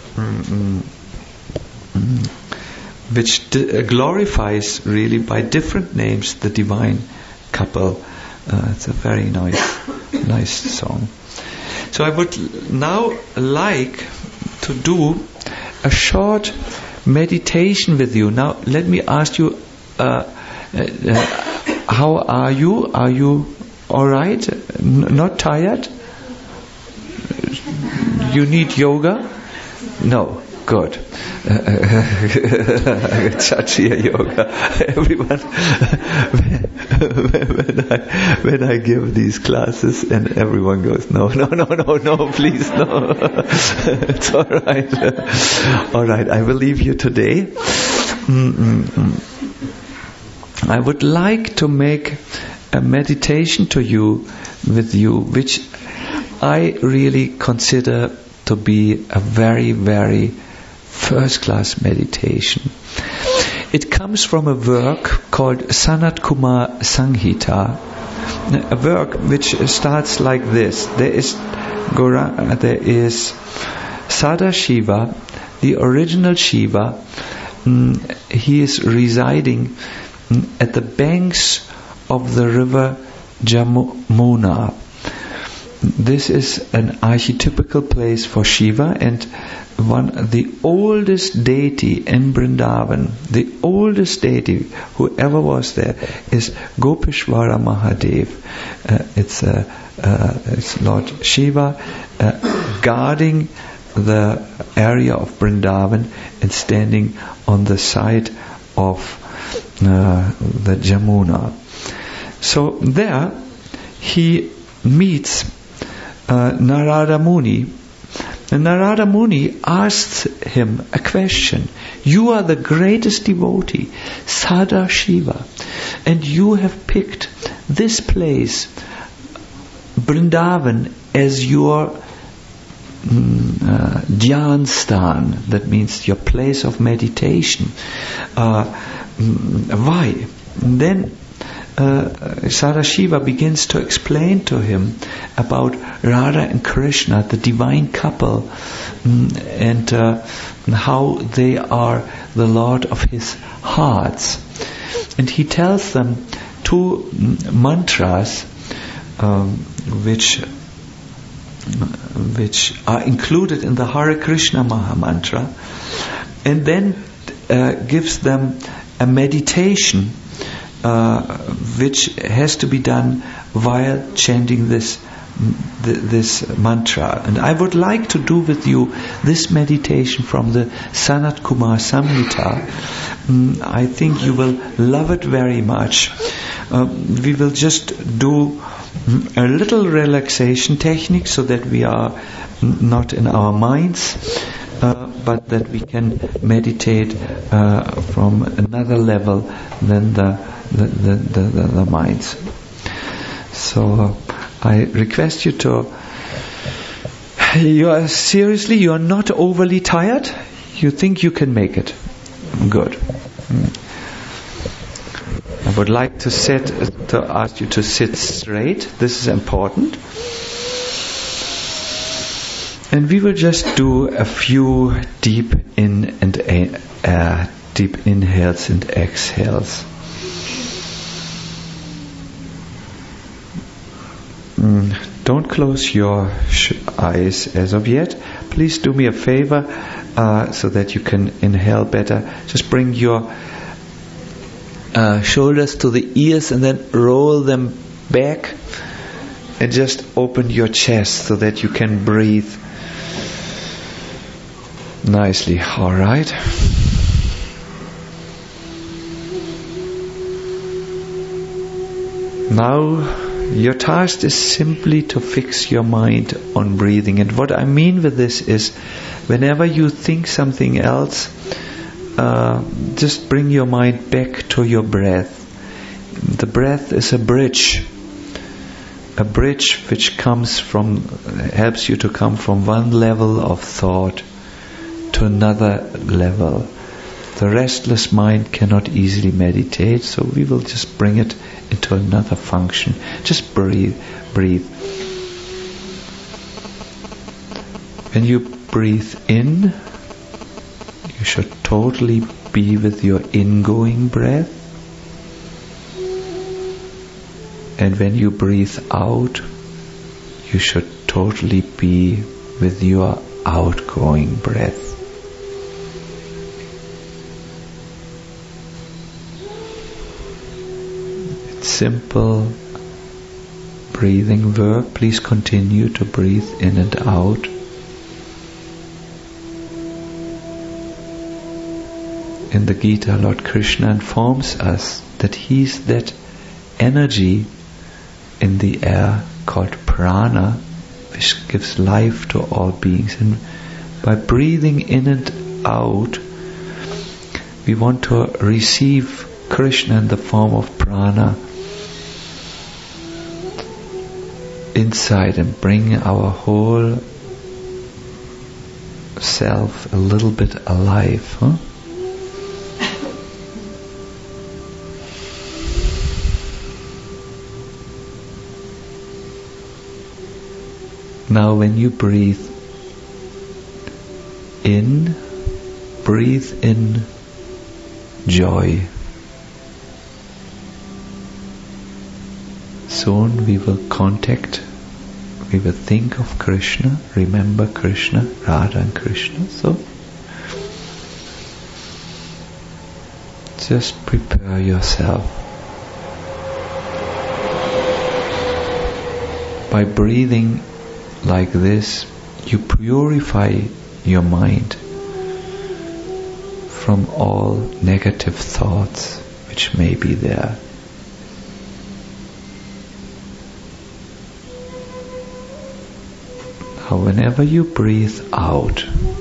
which glorifies really by different names the divine couple. It's a very nice song. So I would now like to do a short meditation with you. Now let me ask you, how are you? Are you all right? Not tired? You need yoga? No. Good. Chachiya yoga. Everyone, when I give these classes and everyone goes, no, please, no. It's all right. All right, I will leave you today. I would like to make a meditation with you, which I really consider to be a very, very first-class meditation. It comes from a work called Sanat Kumar Sanghita, a work which starts like this. There is Sadashiva, the original Shiva. He is residing at the banks of the river Jamuna. This is an archetypical place for Shiva, and the oldest deity in Vrindavan, the oldest deity whoever was there, is Gopeshwara Mahadev. It's Lord Shiva guarding the area of Vrindavan and standing on the side of the Jamuna. So there he meets Narada Muni. And Narada Muni asks him a question. You are the greatest devotee, Sadashiva, and you have picked this place, Vrindavan, as your dhyanstan, that means your place of meditation. Why? And then Sadashiva begins to explain to him about Radha and Krishna, the divine couple, and how they are the Lord of his hearts. And he tells them 2 mantras which are included in the Hare Krishna Maha Mantra, and then gives them a meditation which has to be done while chanting this mantra. And I would like to do with you this meditation from the Sanat Kumar Samhita. I think you will love it very much. We will just do a little relaxation technique so that we are not in our minds, but that we can meditate from another level than the minds. So I request you to. You are not overly tired? You think you can make it? Good. I would like to ask you to sit straight. This is important. And we will just do a few deep inhales and exhales. Don't close your eyes as of yet. Please do me a favor so that you can inhale better. Just bring your shoulders to the ears and then roll them back, and just open your chest so that you can breathe nicely. All right. Now your task is simply to fix your mind on breathing. And what I mean with this is, whenever you think something else, just bring your mind back to your breath. The breath is a bridge which helps you to come from one level of thought to another level. The restless mind cannot easily meditate, so we will just bring it into another function. Just breathe. When you breathe in, you should totally be with your ingoing breath. And when you breathe out, you should totally be with your outgoing breath. It's simple breathing work. Please continue to breathe in and out. In the Gita, Lord Krishna informs us that He's that energy in the air called prana, which gives life to all beings. And by breathing in and out, we want to receive Krishna in the form of prana inside and bring our whole self a little bit alive. Now when you breathe in joy. Soon we will think of Krishna, remember Krishna, Radha and Krishna. So just prepare yourself. By breathing like this, you purify your mind from all negative thoughts which may be there. Now, whenever you breathe out,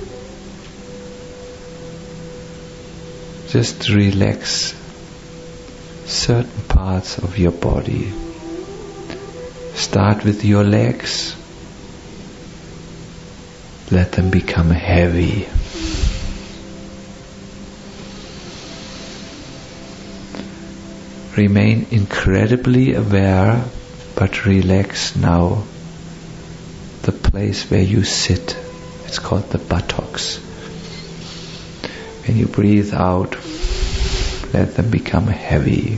just relax certain parts of your body. Start with your legs. Let them become heavy. Remain incredibly aware, but relax now. The place where you sit, it's called the buttocks. When you breathe out, let them become heavy.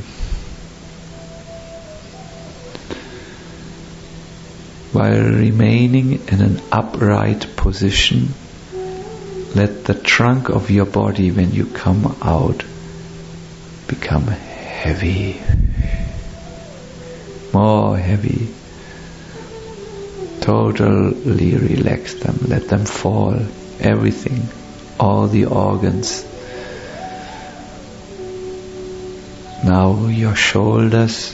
While remaining in an upright position, let the trunk of your body, when you come out, become heavy. More heavy. Totally relax them. Let them fall. Everything. All the organs. Now your shoulders.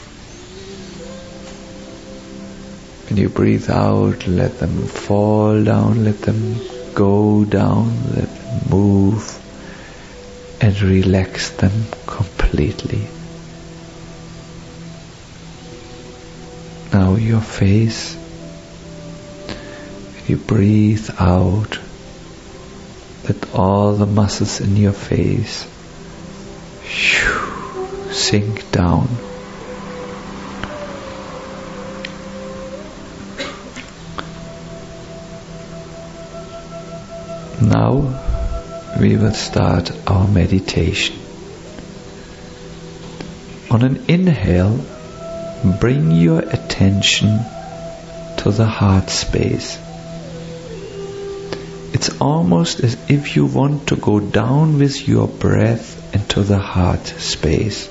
When you breathe out, let them fall down, let them go down, let them move, and relax them completely. Now your face. When you breathe out, let all the muscles in your face sink down. Now we will start our meditation. On an inhale, bring your attention to the heart space. It's almost as if you want to go down with your breath into the heart space.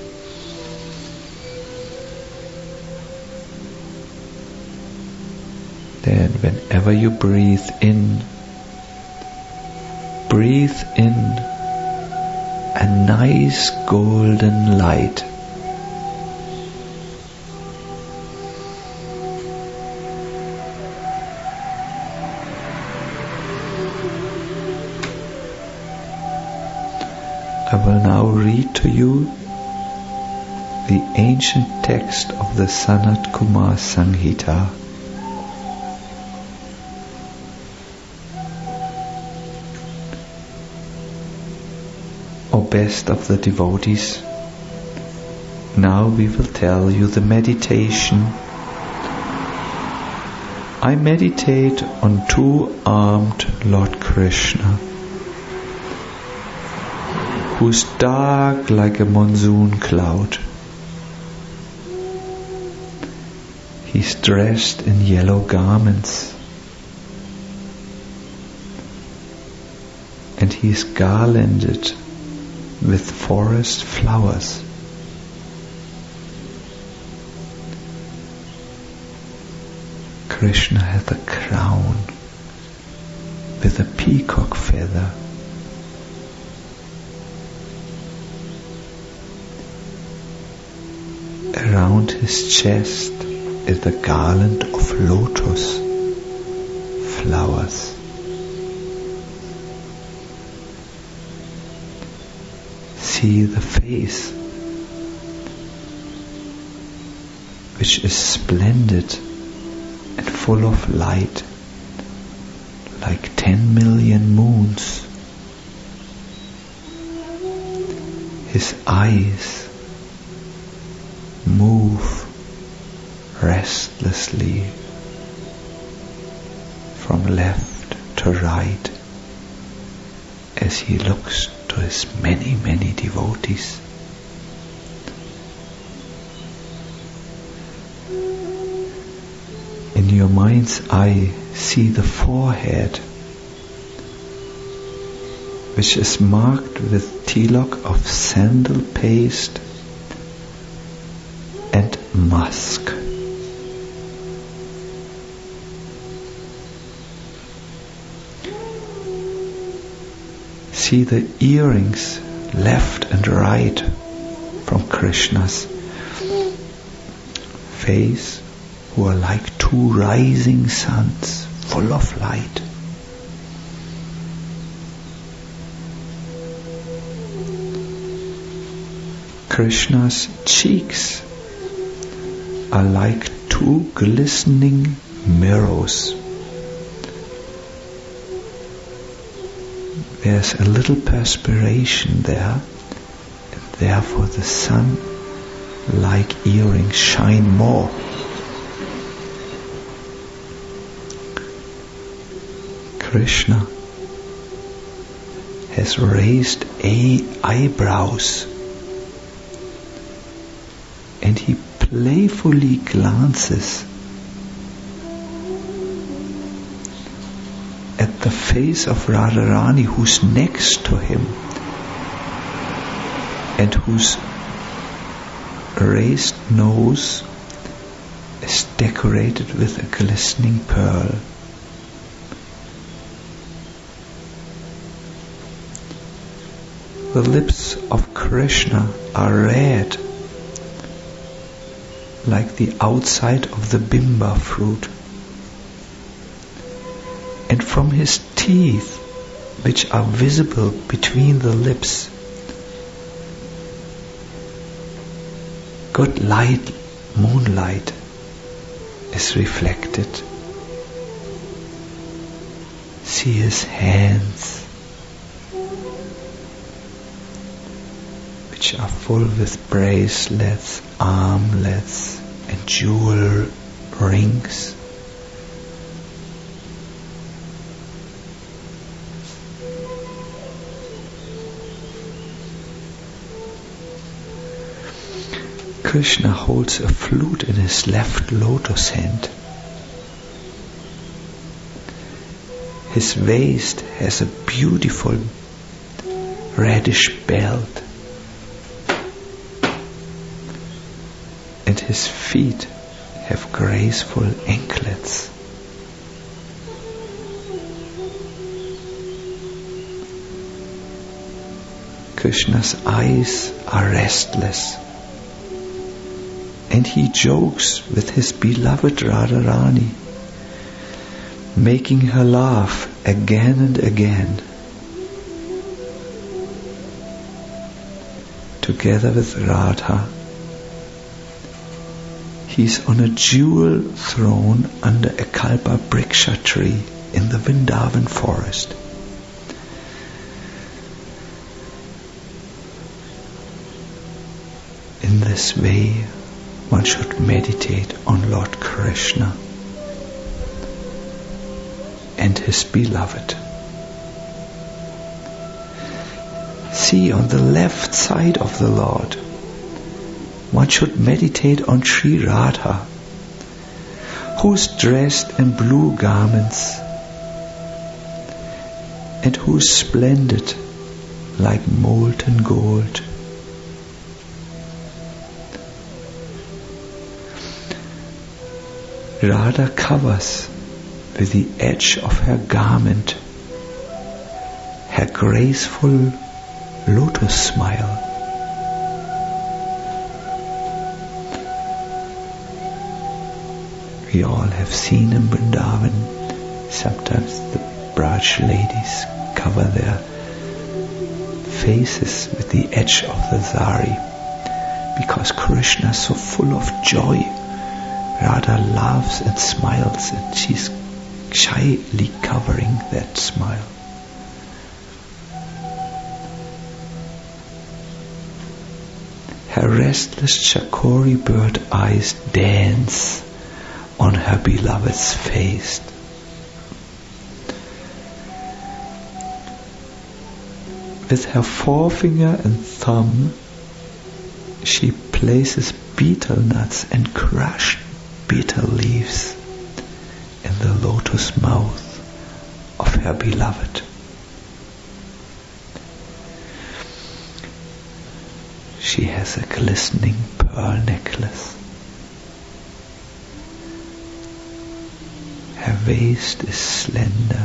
Then whenever you breathe in a nice golden light. I will now read to you the ancient text of the Sanat Kumar Samhita. O best of the devotees, now we will tell you the meditation. I meditate on two-armed Lord Krishna, who is dark like a monsoon cloud. He is dressed in yellow garments, and he is garlanded with forest flowers. Krishna has a crown with a peacock feather. Around his chest is a garland of lotus flowers. See the face, which is splendid and full of light, like 10 million moons. His eyes move restlessly from left to right as he looks to his many, many devotees. In your mind's eye, see the forehead, which is marked with tilak of sandal paste and musk. See the earrings left and right from Krishna's face, who are like two rising suns full of light. Krishna's cheeks are like two glistening mirrors. There's a little perspiration there, and therefore the sun like earrings shine more. Krishna has raised eyebrows, and he playfully glances at the face of Radharani, who's next to him and whose raised nose is decorated with a glistening pearl. The lips of Krishna are red, like the outside of the bimba fruit. And from his teeth, which are visible between the lips, good light, moonlight, is reflected. See his hands, which are full with bracelets, armlets, and jewel rings. Krishna holds a flute in his left lotus hand. His waist has a beautiful reddish belt, and his feet have graceful anklets. Krishna's eyes are restless, and he jokes with his beloved Radharani, making her laugh again and again. Together with Radha, he's on a jewel throne under a kalpa briksha tree in the Vrindavan forest. In this way, one should meditate on Lord Krishna and his beloved. See, on the left side of the Lord, one should meditate on Sri Radha, who's dressed in blue garments and who's splendid like molten gold. Radha covers with the edge of her garment her graceful lotus smile. We all have seen in Vrindavan, sometimes the Braj ladies cover their faces with the edge of the sari, because Krishna is so full of joy. Radha laughs and smiles, and she's shyly covering that smile. Her restless chakori bird eyes dance on her beloved's face. With her forefinger and thumb, she places betel nuts and crushed betel leaves in the lotus mouth of her beloved. She has a glistening pearl necklace. Her waist is slender,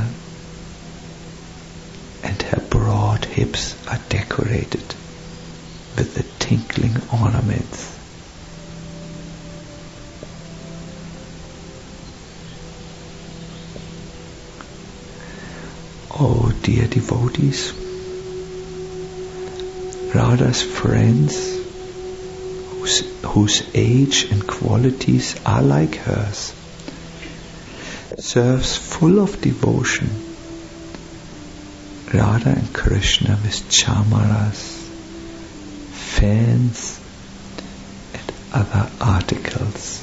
and her broad hips are decorated with the tinkling ornaments. Oh, dear devotees, Radha's friends, whose age and qualities are like hers, serves full of devotion Radha and Krishna with chamaras, fans, and other articles.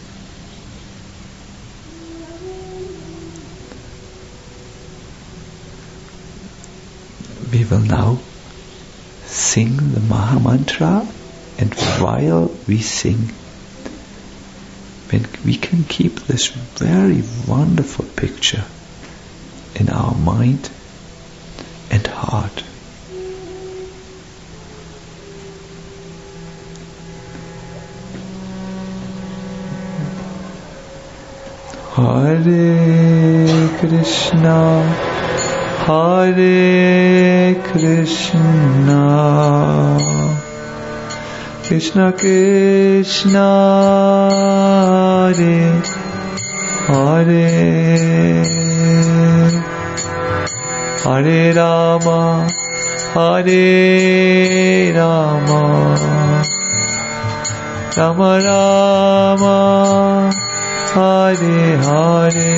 We will now sing the Maha Mantra, and while we sing, we can keep this very wonderful picture in our mind and heart. Hare Krishna, Hare Krishna, Krishna Krishna, Hare Hare, Hare Rama, Hare Rama, Rama Rama, Hare Hare,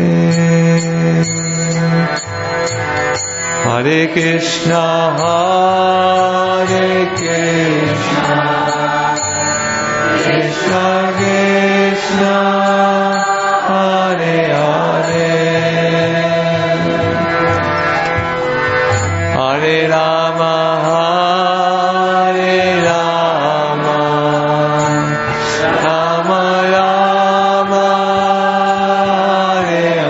Hare Krishna, Hare Krishna, Krishna Krishna, Hare Hare, Hare Rama, Hare Rama, Rama Rama, Hare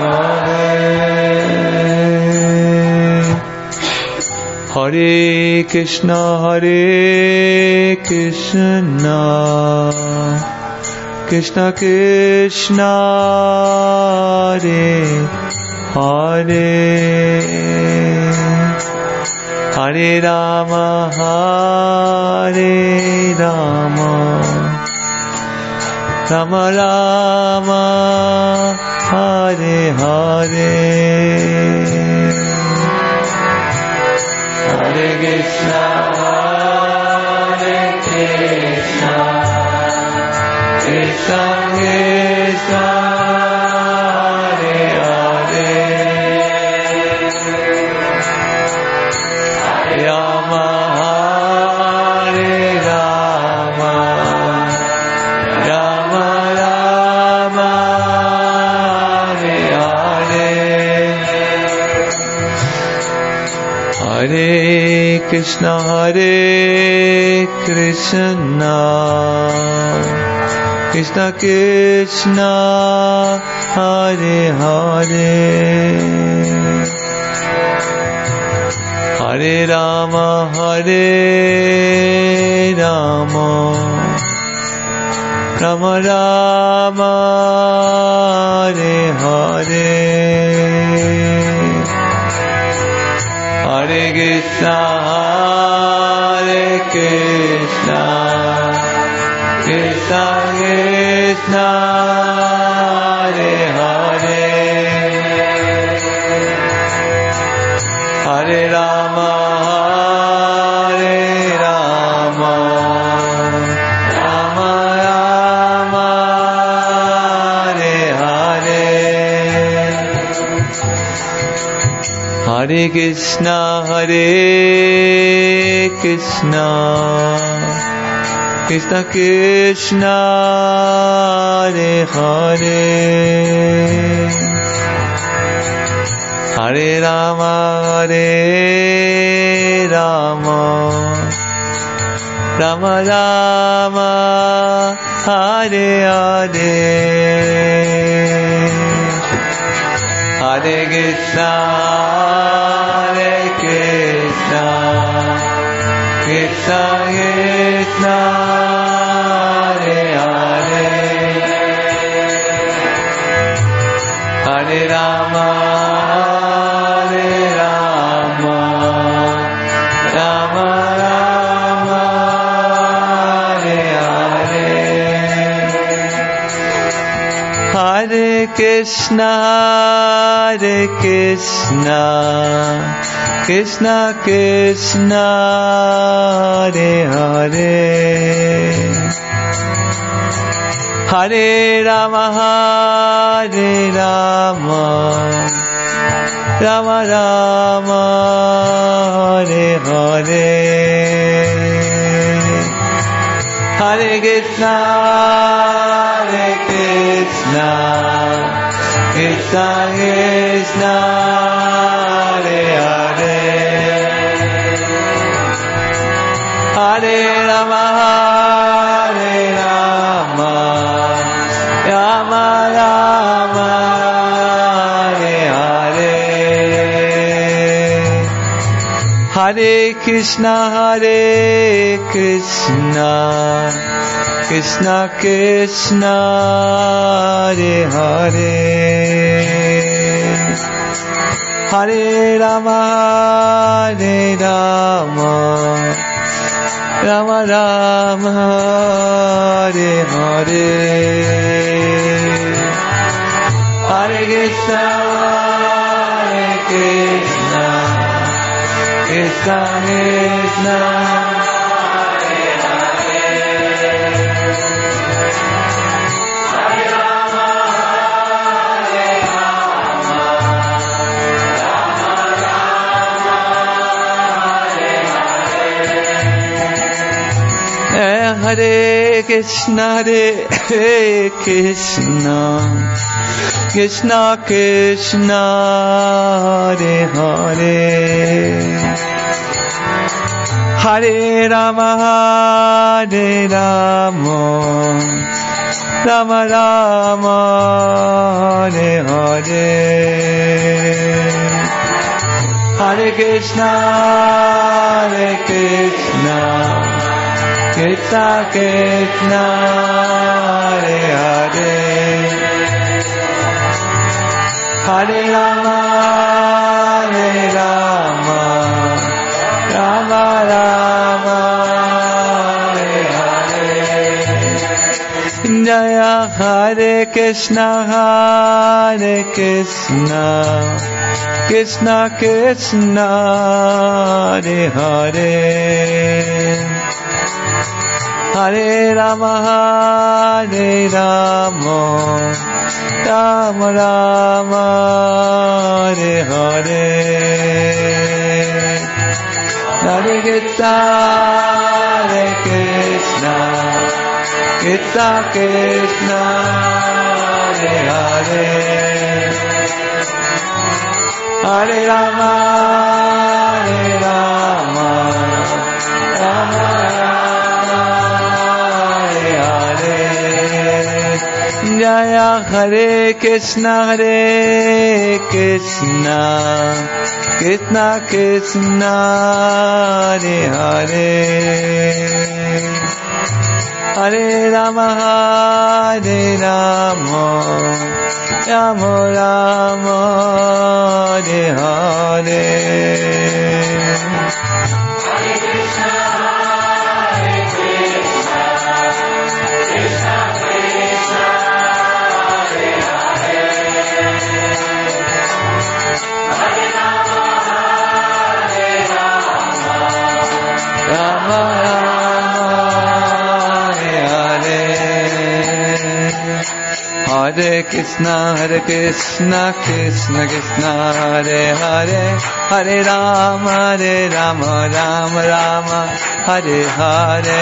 Hare, Hare Krishna, Hare Krishna, Krishna Krishna, Hare Hare, Hare Rama, Hare Rama, Rama Rama, Hare Hare, Hare Krishna, Hare Krishna, Krishna Krishna, Hare Hare, Hare Rama, Hare Rama, Rama Rama, Hare Hare, Hare Krishna, Hare Krishna, Krishna Krishna, Hare Hare, Hare Rama, Hare Rama, Rama Rama, Hare Hare, Hare Krishna, Hare Krishna, Krishna Krishna, Hare Hare, Hare Rama, Hare Rama, Rama Rama, Hare Hare, Hare Krishna, Hare Krishna, Krishna Krishna, Hare Hare, Hare Rama, Hare Rama, Rama Rama, Hare Hare, Hare Krishna, Hare Krishna, Krishna Krishna, Hare Hare, Hare Rama, Hare Rama, Rama Rama, Hare Hare, Hare Krishna, Hare Krishna, Krishna Krishna, Hare Hare, Hare Rama, Hare Rama, Rama Rama, Hare Hare, Hare Krishna, Krishna Krishna, Hare Hare, Hare Rama, Hare Rama, Rama Rama, Hare Hare, Hare Krishna, Krishna Krishna, Hare Hare, Hare Rama, Hare Rama, Rama Rama, Hare Hare, Hare Krishna, Krishna Krishna, Hare Krishna, Hare Krishna, Krishna Krishna, Hare Hare, Hare Rama, Hare Rama, Rama Rama, Hare Hare, Hare Krishna, Krishna Krishna, Hare Hare, Hare Rama, Hare Rama, Rama Rama, Hare Hare, Jaya Hare Krishna, Krishna Krishna, Hare Hare, Hare Rama, Hare Rama, Rama Rama, Hare Hare, Hare Krishna, Krishna Krishna, Hare Hare, Hare Rama, Hare Rama, Rama Jaya Hare Krishna, Krishna Krishna, Hare Hare, Hare Rama, Hare Rama, Rama Rama, Hare Hare, Hare Krishna, Krishna Krishna, Rama Rama, Hare Hare, Hare Krishna, Krishna Krishna, Hare Hare, Hare Rama, Rama Rama, Hare Hare,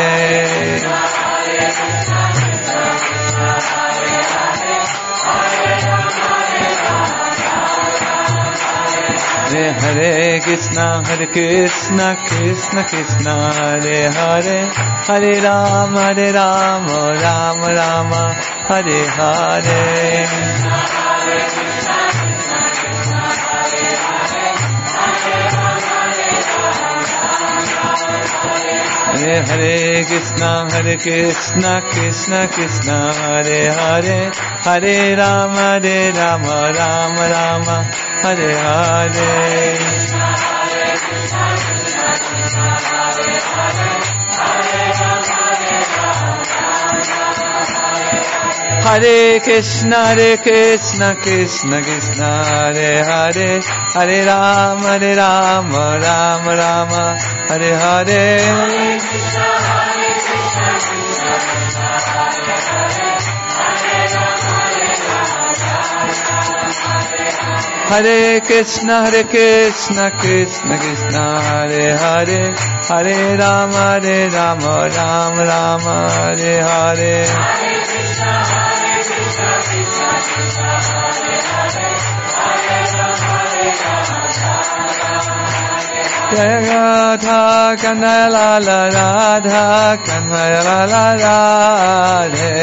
Hare Krishna, Krishna Krishna, Hare Hare, Hare Rama, Rama Rama, Hare Hare, Hare Krishna, Krishna Krishna, Hare Hare, Hare Rama, Rama Rama, Hare Hare, Hare Krishna, Krishna Krishna, Hare Hare, Hare Rama, Rama Rama, Hare Hare, Hare Krishna, Krishna Krishna, Hare Hare, Hare Rama, Rama Rama, Hare Hare. Jaya Radha Kanhaya Lala, Radha Kanhaya Lala, Radhe.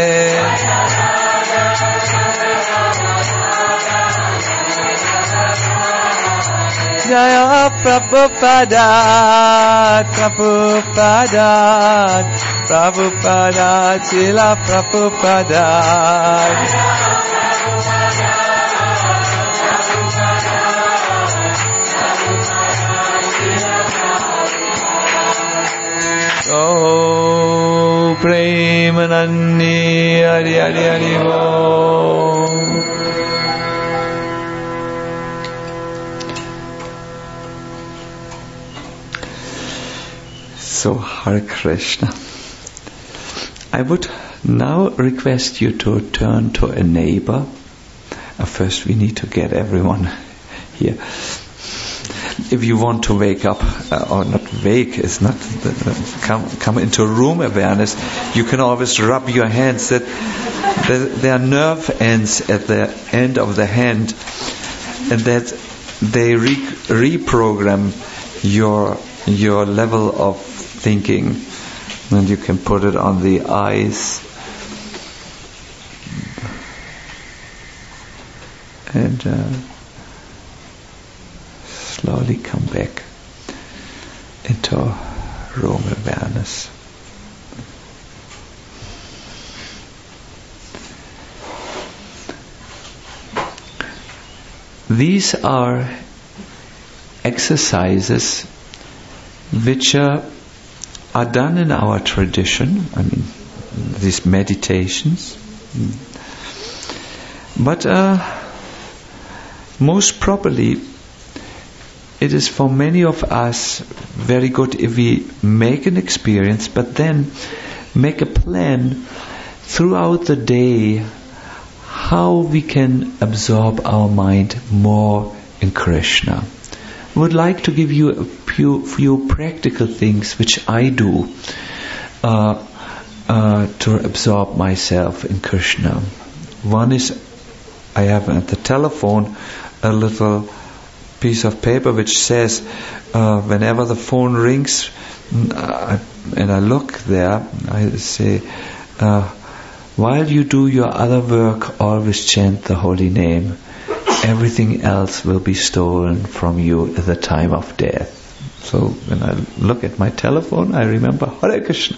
Jaya Prabhupada, Prabhupada, Prabhupada, Srila Prabhupada. Oh, Premanandi, Hari Hari Hari Om. So, Hare Krishna. I would now request you to turn to a neighbor. First, we need to get everyone here. If you want to wake up, or not wake, it's not come into room awareness, you can always rub your hands. That there are nerve ends at the end of the hand, and that they reprogram your level of thinking, and you can put it on the eyes, and slowly come back into room awareness. These are exercises which are done in our tradition, these meditations. But most probably it is for many of us very good if we make an experience, but then make a plan throughout the day how we can absorb our mind more in Krishna. I would like to give you a few practical things which I do to absorb myself in Krishna. One is, I have at the telephone a little piece of paper which says, whenever the phone rings and I look there, I say, while you do your other work, always chant the holy name. Everything else will be stolen from you at the time of death. So when I look at my telephone, I remember Hare Krishna.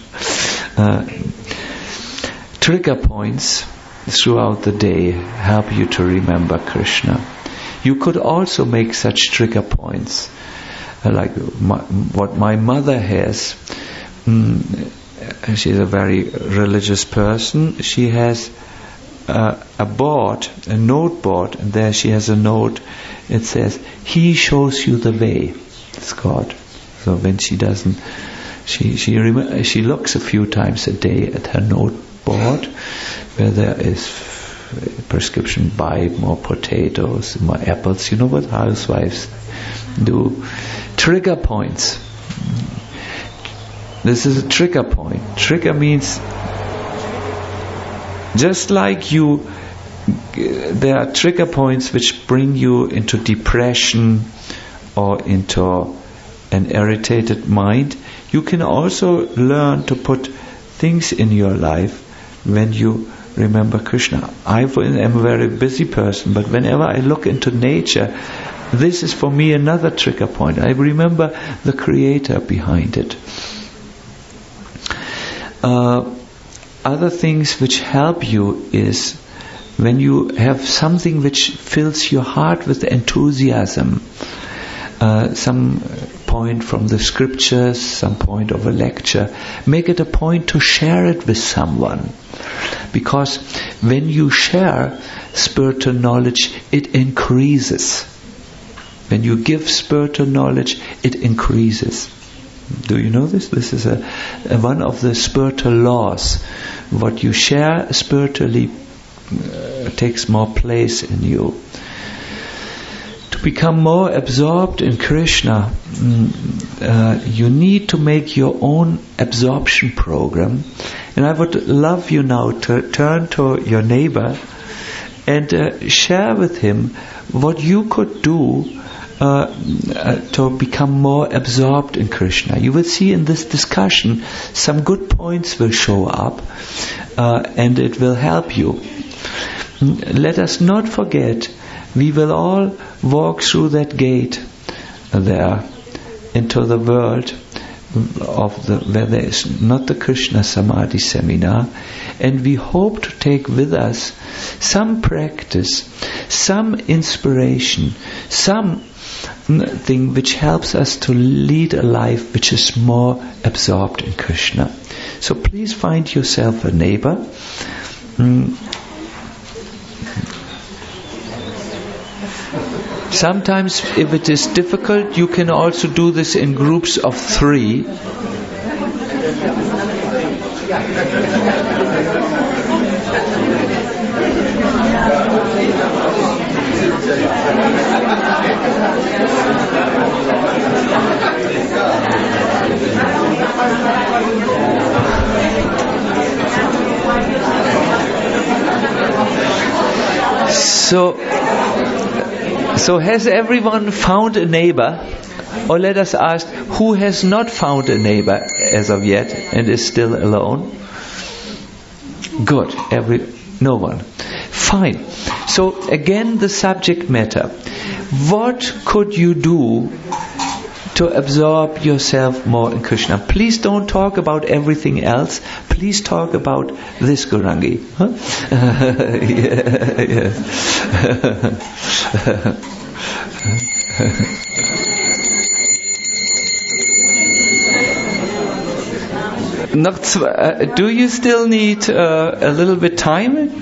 Trigger points throughout the day help you to remember Krishna. You could also make such trigger points, like what my mother has. She's a very religious person. She has a note board, and there she has a note. It says, "He shows you the way." It's God. So when she doesn't, she looks a few times a day at her note board, where there is prescription: buy more potatoes, more apples. You know what housewives do? Trigger points. This is a trigger point. Trigger means, just like there are trigger points which bring you into depression or into an irritated mind. You can also learn to put things in your life when you remember Krishna. I am a very busy person, but whenever I look into nature, this is for me another trigger point. I remember the Creator behind it. Other things which help you is when you have something which fills your heart with enthusiasm, some point from the scriptures, some point of a lecture, make it a point to share it with someone. Because when you share spiritual knowledge, it increases. When you give spiritual knowledge, it increases. Do you know this? This is one of the spiritual laws. What you share spiritually takes more place in you. become more absorbed in Krishna, you need to make your own absorption program. And I would love you now to turn to your neighbor and share with him what you could do to become more absorbed in Krishna. You will see in this discussion some good points will show up, and it will help you. Let us not forget, we will all walk through that gate there into the world where there is not the Krishna Samadhi seminar, and we hope to take with us some practice, some inspiration, something which helps us to lead a life which is more absorbed in Krishna. So please find yourself a neighbor. Sometimes, if it is difficult, you can also do this in groups of 3. So has everyone found a neighbor? Or let us ask, who has not found a neighbor as of yet and is still alone? Good. No one. Fine. So again, the subject matter. What could you do to absorb yourself more in Krishna? Please don't talk about everything else. Please talk about this, Gaurangi. Huh? Do you still need a little bit time?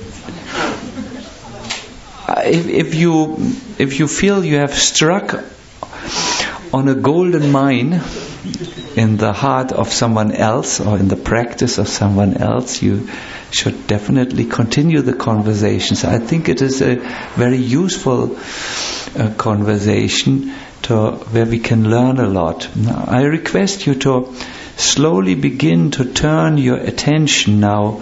If you feel you have struck on a golden mine in the heart of someone else or in the practice of someone else, you should definitely continue the conversations. I think it is a very useful conversation where we can learn a lot. Now, I request you to slowly begin to turn your attention now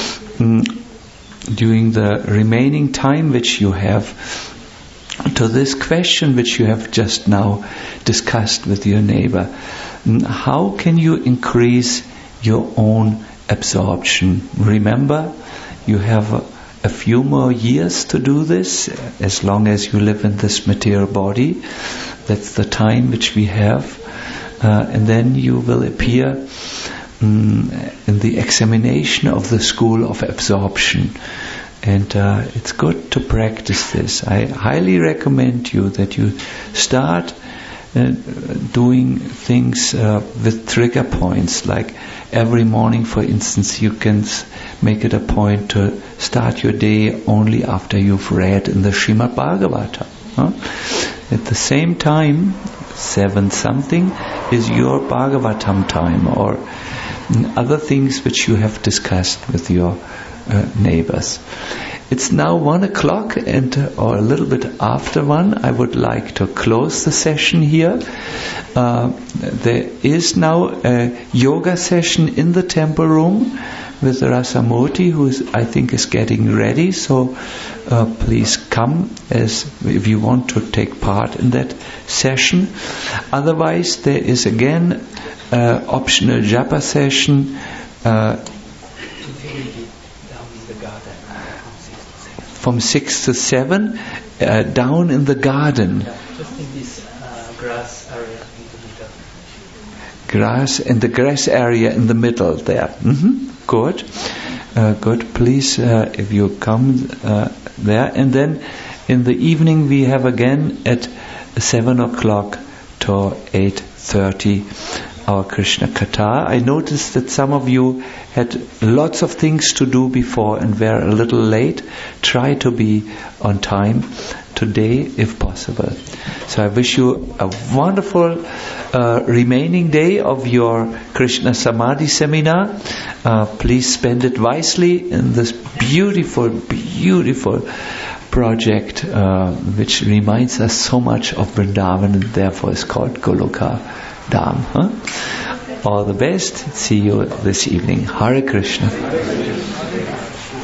during the remaining time which you have to this question which you have just now discussed with your neighbor. How can you increase your own absorption? Remember, you have a few more years to do this, as long as you live in this material body. That's the time which we have. And then you will appear in the examination of the school of absorption. And it's good to practice this. I highly recommend you that you start doing things with trigger points. Like every morning, for instance, you can make it a point to start your day only after you've read in the Srimad Bhagavatam. At the same time, 7 something is your Bhagavatam time, or other things which you have discussed with your neighbors. It's now 1:00 or a little bit after 1. I would like to close the session here. There is now a yoga session in the temple room with Rasamurti, who I think is getting ready. So please come if you want to take part in that session. Otherwise, there is again optional japa session. From 6 to 7, down in the garden. Just in this grass area in the middle. Grass and the grass area in the middle there. Good. Good. Please, if you come there. And then in the evening we have again at 7:00 to 8:30 our Krishna Katha. I noticed that some of you had lots of things to do before and were a little late. Try to be on time today if possible. So I wish you a wonderful remaining day of your Krishna Samadhi seminar. Please spend it wisely in this beautiful, beautiful project which reminds us so much of Vrindavan and therefore is called Goloka Dham. Huh? All the best. See you this evening. Hare Krishna.